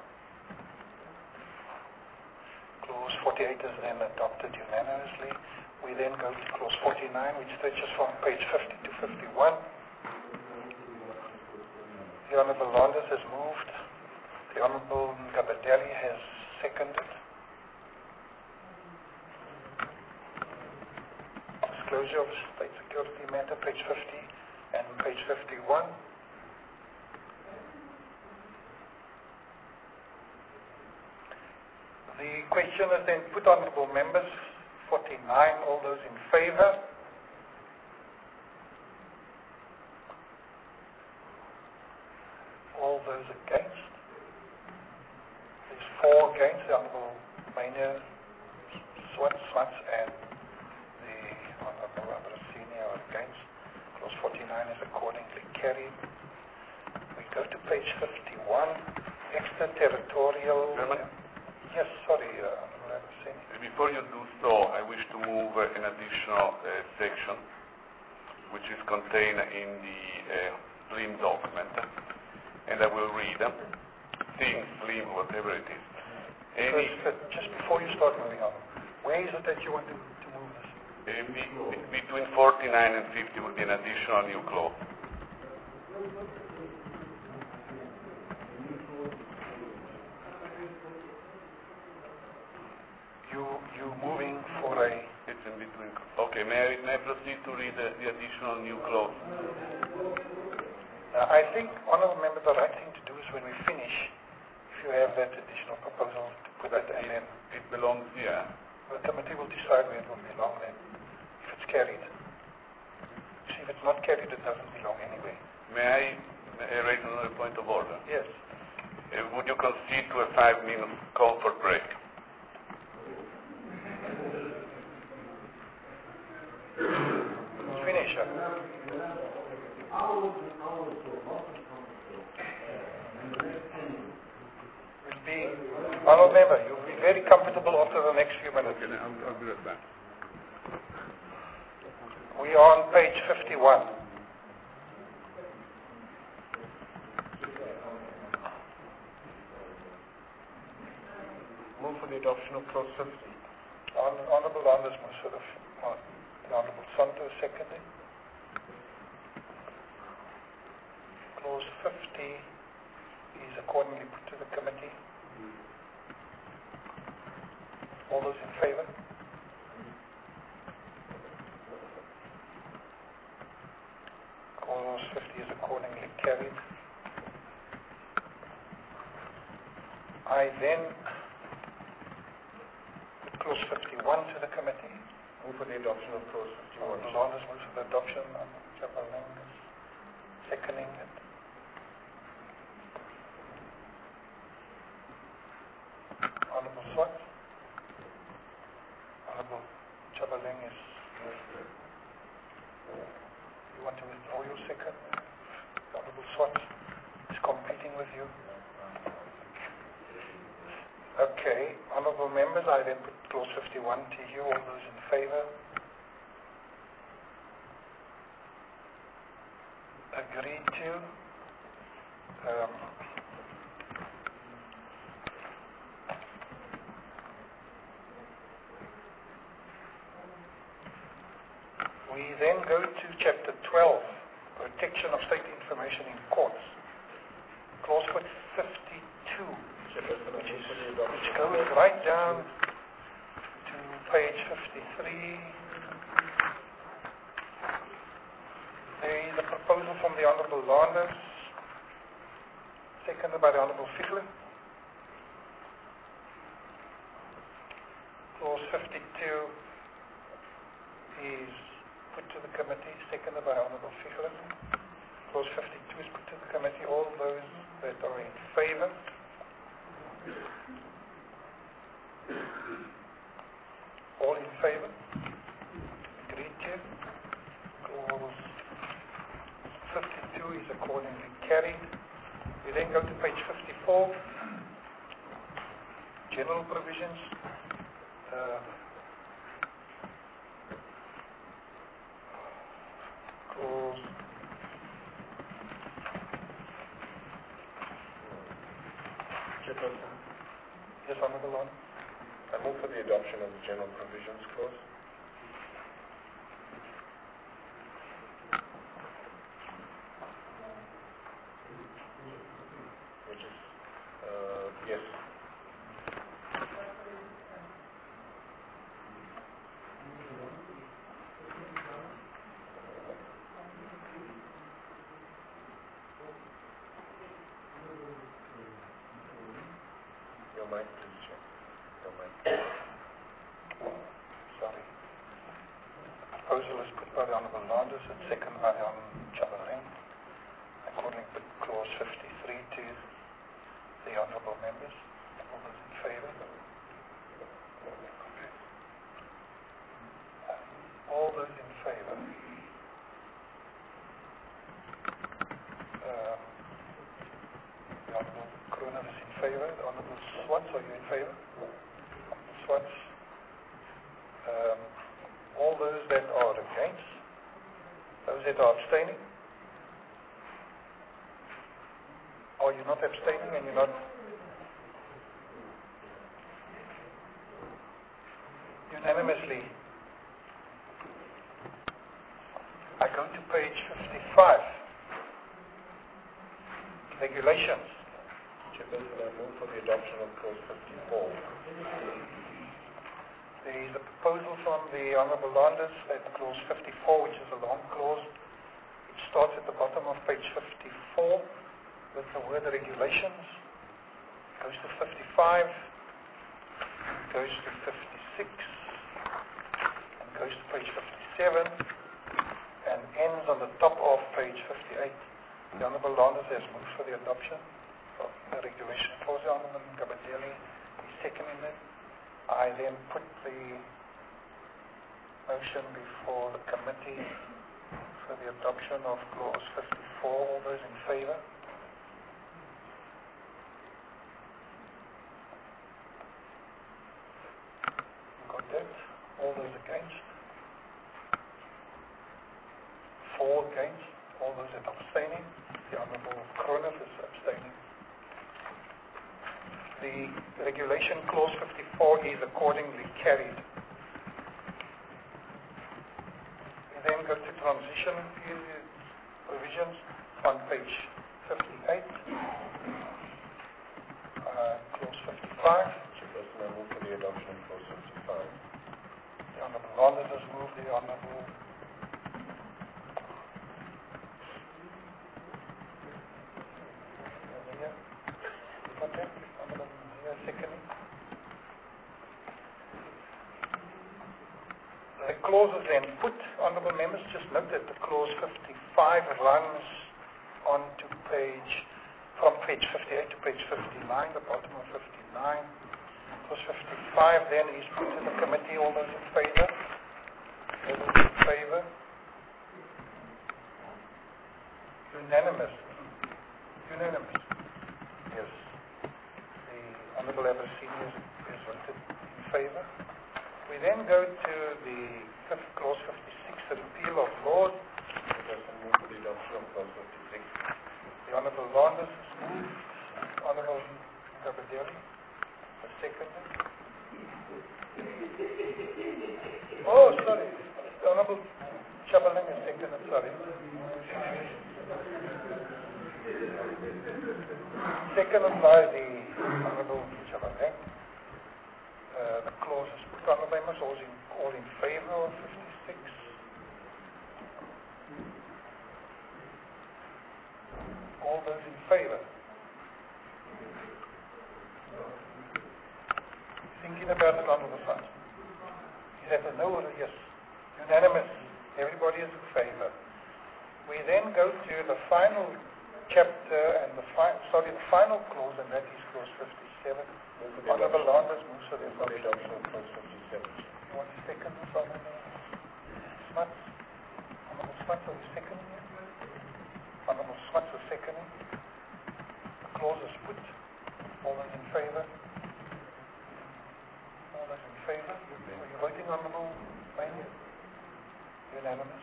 [SPEAKER 1] Clause 48 is then adopted unanimously. We then go to clause 49, which stretches from page 50 to 51. The Honourable Landers has moved. The Honourable Ngabadeli has seconded. Disclosure of state security matter, page 50 and page 51. The question is then put, honourable members. 49, all those in favour? All those against? There's 4 against. The Honourable Maynard, Swats and the Honourable Abrasini are against. Clause 49 is accordingly carried. We go to page 51, extraterritorial. Yes, sorry,
[SPEAKER 3] before you do so, I wish to move an additional section, which is contained in the Slim document, and I will read Slim, whatever it is.
[SPEAKER 1] Just before you start moving on, where is it that you want to move this?
[SPEAKER 3] Between 49 and 50 would be an additional new clause.
[SPEAKER 1] You moving for a...
[SPEAKER 3] It's in between. Okay, may I proceed to read the additional new clause?
[SPEAKER 1] I think, honourable member, the right thing to do is when we finish, if you have that additional proposal, to put that and then...
[SPEAKER 3] It belongs here.
[SPEAKER 1] The committee will decide where it will belong then, if it's carried. See, if it's not carried, it doesn't belong anyway.
[SPEAKER 3] May I raise another point of order?
[SPEAKER 1] Yes.
[SPEAKER 3] Would you concede to a 5-minute call for break?
[SPEAKER 1] Finish. Honourable member, you'll be very comfortable after the next few minutes.
[SPEAKER 3] Okay, I'll be right back.
[SPEAKER 1] We are on page 51.
[SPEAKER 6] Move for the adoption of clause 50.
[SPEAKER 1] Honourable Landers moves for the Honourable Santos seconding. Clause 50 is accordingly put to the committee. All those in favour? Clause 50 is accordingly carried. I then put clause 51 to the committee.
[SPEAKER 6] Move for the adoption of clause 51.
[SPEAKER 1] Honourable Landers moves for the adoption. Chapalang is seconding it. Honourable Swat. Honourable Chapalang is... You want to withdraw your second? Honourable Swat is competing with you. Okay, honourable members, I then put clause 51 to you. All those in favour? Agreed to. We then go to chapter 12, protection of state information in courts. Clause 52. Which goes right down to page 53. There is a proposal from the Honourable Landers, seconded by the Honourable Fiedler. Clause 52 is put to the committee, seconded by Honourable Fichler. Clause 52 is put to the committee. All those that are in favour? All in favour? Agreed to. Clause 52 is accordingly carried. We then go to page 54. General provisions. Clause Yes, Honourable Lord.
[SPEAKER 6] I move for the adoption of the general provisions clause. Which is, yes. Your mic, please, Chair. Your mic.
[SPEAKER 1] Sorry. The proposal is put by the Honourable Landers and seconded by the Honourable Chabaleng. According to clause 53 to the Honourable Members. All those in favour? All those in favour? The Honourable Kroner is in favour. The Honourable Swats, are you in favour? Honourable Swats. All those that are against? Those that are abstaining? Or you're not abstaining and you're not... Unanimously. I go to page 55. Regulations.
[SPEAKER 6] Chairperson, I move for the adoption of clause 54.
[SPEAKER 1] There is a proposal from the Honourable Landers at clause 54, which is a long clause. It starts at the bottom of page 54 with the word regulations. Goes to 55, goes to 56, and goes to page 57, and ends on the top of page 58. The Honourable Landers has moved for the adoption of the regulation. For the Honourable Gabadeli is seconding it. I then put the motion before the committee for the adoption of clause 54. All those in favour? Got that? All those against? 4 against. All those that are abstaining? The Honourable Kroner is abstaining. The regulation clause 54 is accordingly carried. We then go to transition period provisions on page 58. Clause 55.
[SPEAKER 6] Chairperson, I move for the adoption of clause 55.
[SPEAKER 1] The Honourable Landers has moved. The Honourable The clause is then put, Honourable Members, just note that the clause 55 runs on to from page 58 to page 59, the bottom of 59. Clause 55 then is put to the committee. All those in favour? All those in favour? Unanimous. Unanimous. Yes. The Honourable Abrasini is voted in favour. We then go to the clause 56, the repeal of laws.
[SPEAKER 6] Chairperson, move for the adoption of clause 56.
[SPEAKER 1] The Honourable Landers has moved. Honourable Gabadeli has seconded. Oh, sorry. The Honourable Chabaleng has seconded, sorry. Seconded by the Honourable Chabaleng. The clause is put. Honourable Members, all in favour of 56? All those in favour? Thinking about it, Honourable Sons. That is no, yes, unanimous. Everybody is in favor. We then go to the final chapter and the final clause, and that is clause 57. Honourable Landers moves for the adoption of clause 57. You want to second this, Honourable Smuts? Honourable Smuts, are you seconding it? Honourable Smuts is seconding. The clause is put. All those in favour? All those in favour? Are you voting, Honourable Mania? Unanimous.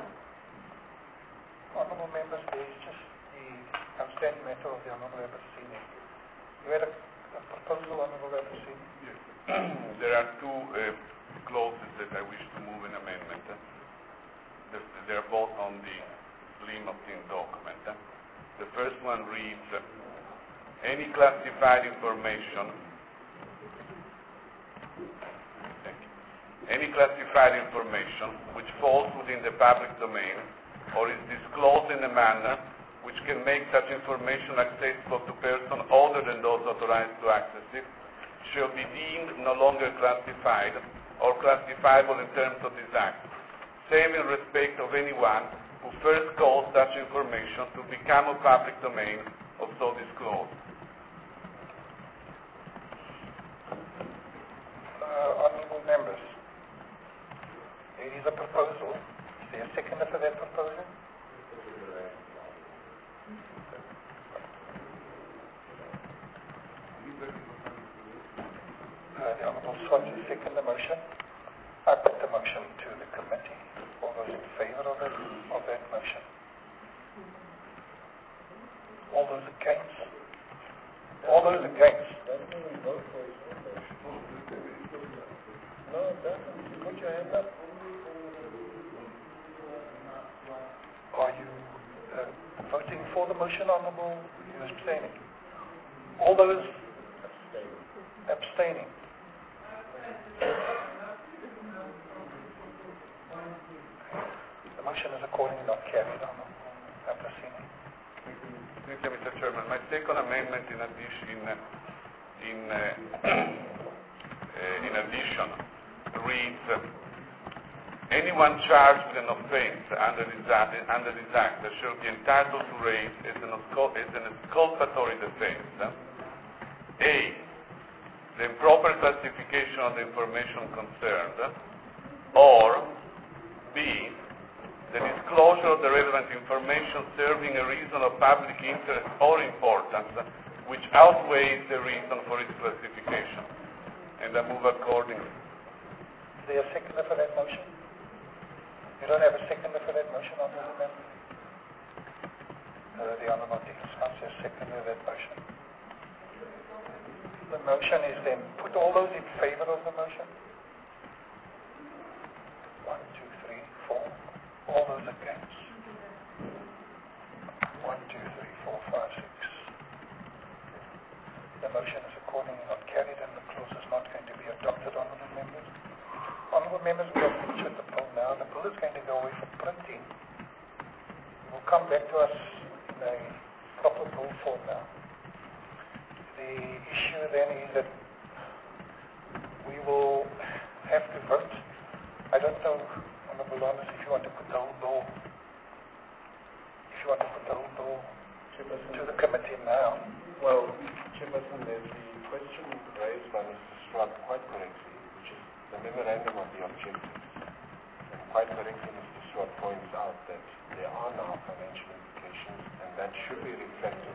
[SPEAKER 1] Honourable members, there is just the outstanding matter of the Honourable Abasini. You had a proposal, Honourable Abasini?
[SPEAKER 3] Yes. There are two clauses that I wish to move in amendment. They are both on the Plymouth document. The first one reads, any classified information which falls within the public domain or is disclosed in a manner which can make such information accessible to persons other than those authorized to access it, shall be deemed no longer classified or classifiable in terms of this Act, save in respect of anyone who first caused such information to become a public domain of so disclosed.
[SPEAKER 1] Honourable members, there is a proposal. Is there a seconder for that proposal? The Honourable Swats will second the motion. I put the motion to the committee. All those in favour of that motion? All those against? All those against? No, it doesn't. Put your hand up. Are you voting for the motion, Honourable? You abstaining? All those abstaining? The motion is accordingly not carried, Honourable Abasini.
[SPEAKER 3] Thank you, Mr. Chairman. My second amendment in addition reads, anyone charged with an offence under this Act shall be entitled to raise as an exculpatory defence A, the improper classification of the information concerned, or B, the disclosure of the relevant information serving a reason of public interest or importance which outweighs the reason for its classification. And I move accordingly.
[SPEAKER 1] Is there a seconder for that motion? You don't have a seconder for that motion, Honourable Member? The Honourable Dean Smuts has seconded that motion. The motion is then put. All those in favour of the motion? 1, 2, 3, 4. All those against? 1, 2, 3, 4, 5, 6. The motion is accordingly not carried and the clause is not going to be adopted, Honourable Members. Honourable Members, we have pictured the bill now. The bill is going to go away for printing. It will come back to us in a proper bill form now. The issue then is that we will have to vote. I don't know, Honourable Landers, if you want to put the whole bill, to the committee now.
[SPEAKER 6] Well, Chairperson, there's the question raised by Mr. Swart quite correctly, which is the memorandum of the objectives. And quite correctly, Mr. Swart points out that there are now financial implications, and that should be reflected.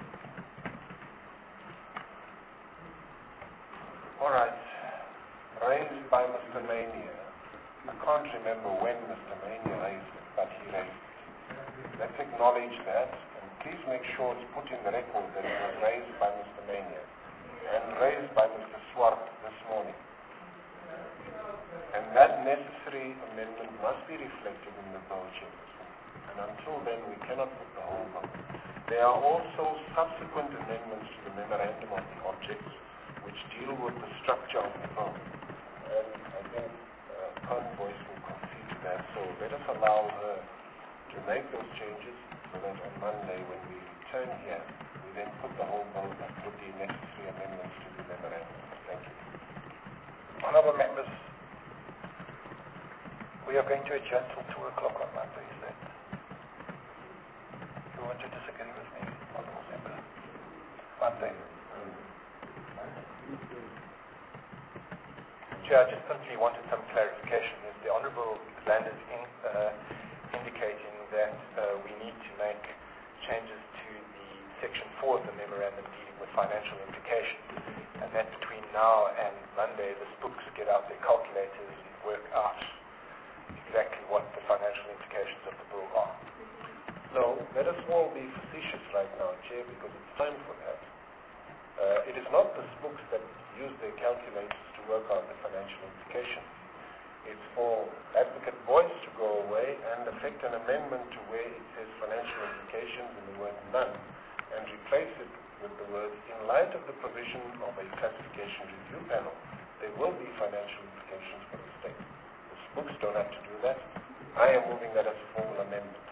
[SPEAKER 6] All right. Raised by Mr. Mania. I can't remember when Mr. Mania raised it, but he raised it. Let's acknowledge that, and please make sure it's put in the record that it was raised by Mr. Mania and raised by Mr. Swart this morning. And that necessary amendment must be reflected in the bill, Chairperson. And until then, we cannot put the whole bill. There are also subsequent amendments to the memorandum of the objects which deal with the structure of the bill. And I think Conn Boyce will concede to that. So let us allow her to make those changes so that on Monday when we return here, we then put the whole bill and put the necessary amendments to the memorandum. Thank you.
[SPEAKER 1] Honourable Members, we are going to adjourn till 2 o'clock on Monday, is that? You want to disagree with me, Honourable Member? Monday.
[SPEAKER 8] Chair, I just simply wanted some clarification. Is the Honourable Landers indicating that we need to make changes to the Section 4 of the memorandum dealing with financial implications, and that between now and Monday the spooks get out their calculators and work out exactly what the financial implications of the bill are?
[SPEAKER 6] No, let us all be facetious right now, Chair, because it's time for that. It is not the spooks that use their calculators to work out the financial implications. It's for Advocate Boyce to go away and effect an amendment to where it says financial implications in the word none, and replace it with the words, in light of the provision of a classification review panel, there will be financial implications for the state. The spooks don't have to do that. I am moving that as a formal amendment.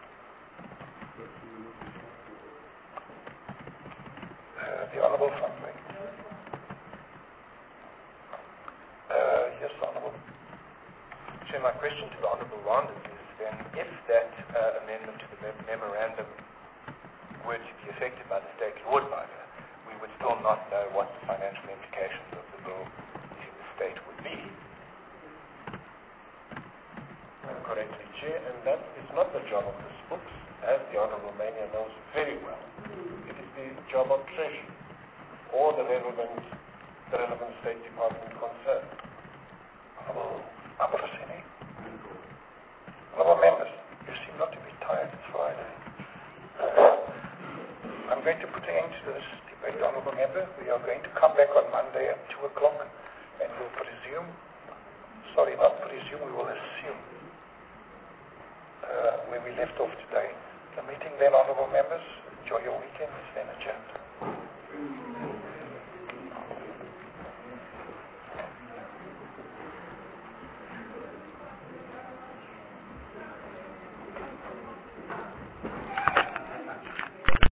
[SPEAKER 1] The Honourable Fundrae. Yes, Honourable.
[SPEAKER 8] Chair, my question to the Honourable Landers is then, if that amendment to the memorandum were to be affected by the state law advisor, we would still not know what the financial implications of the bill in the state would be.
[SPEAKER 6] Correctly, Chair, and that is not the job of the spooks, as the Honourable Mania knows very well. It is the job of Treasury or the relevant State Department concerned.
[SPEAKER 1] Honourable Ambrosini. Honourable members, you seem not to be tired. It's Friday. I'm going to put an end to this debate, Honourable Member. We are going to come back on Monday at 2 o'clock and we'll presume, we will assume where we left off today. The meeting then, Honourable Members, enjoy your weekend. It's then adjourned.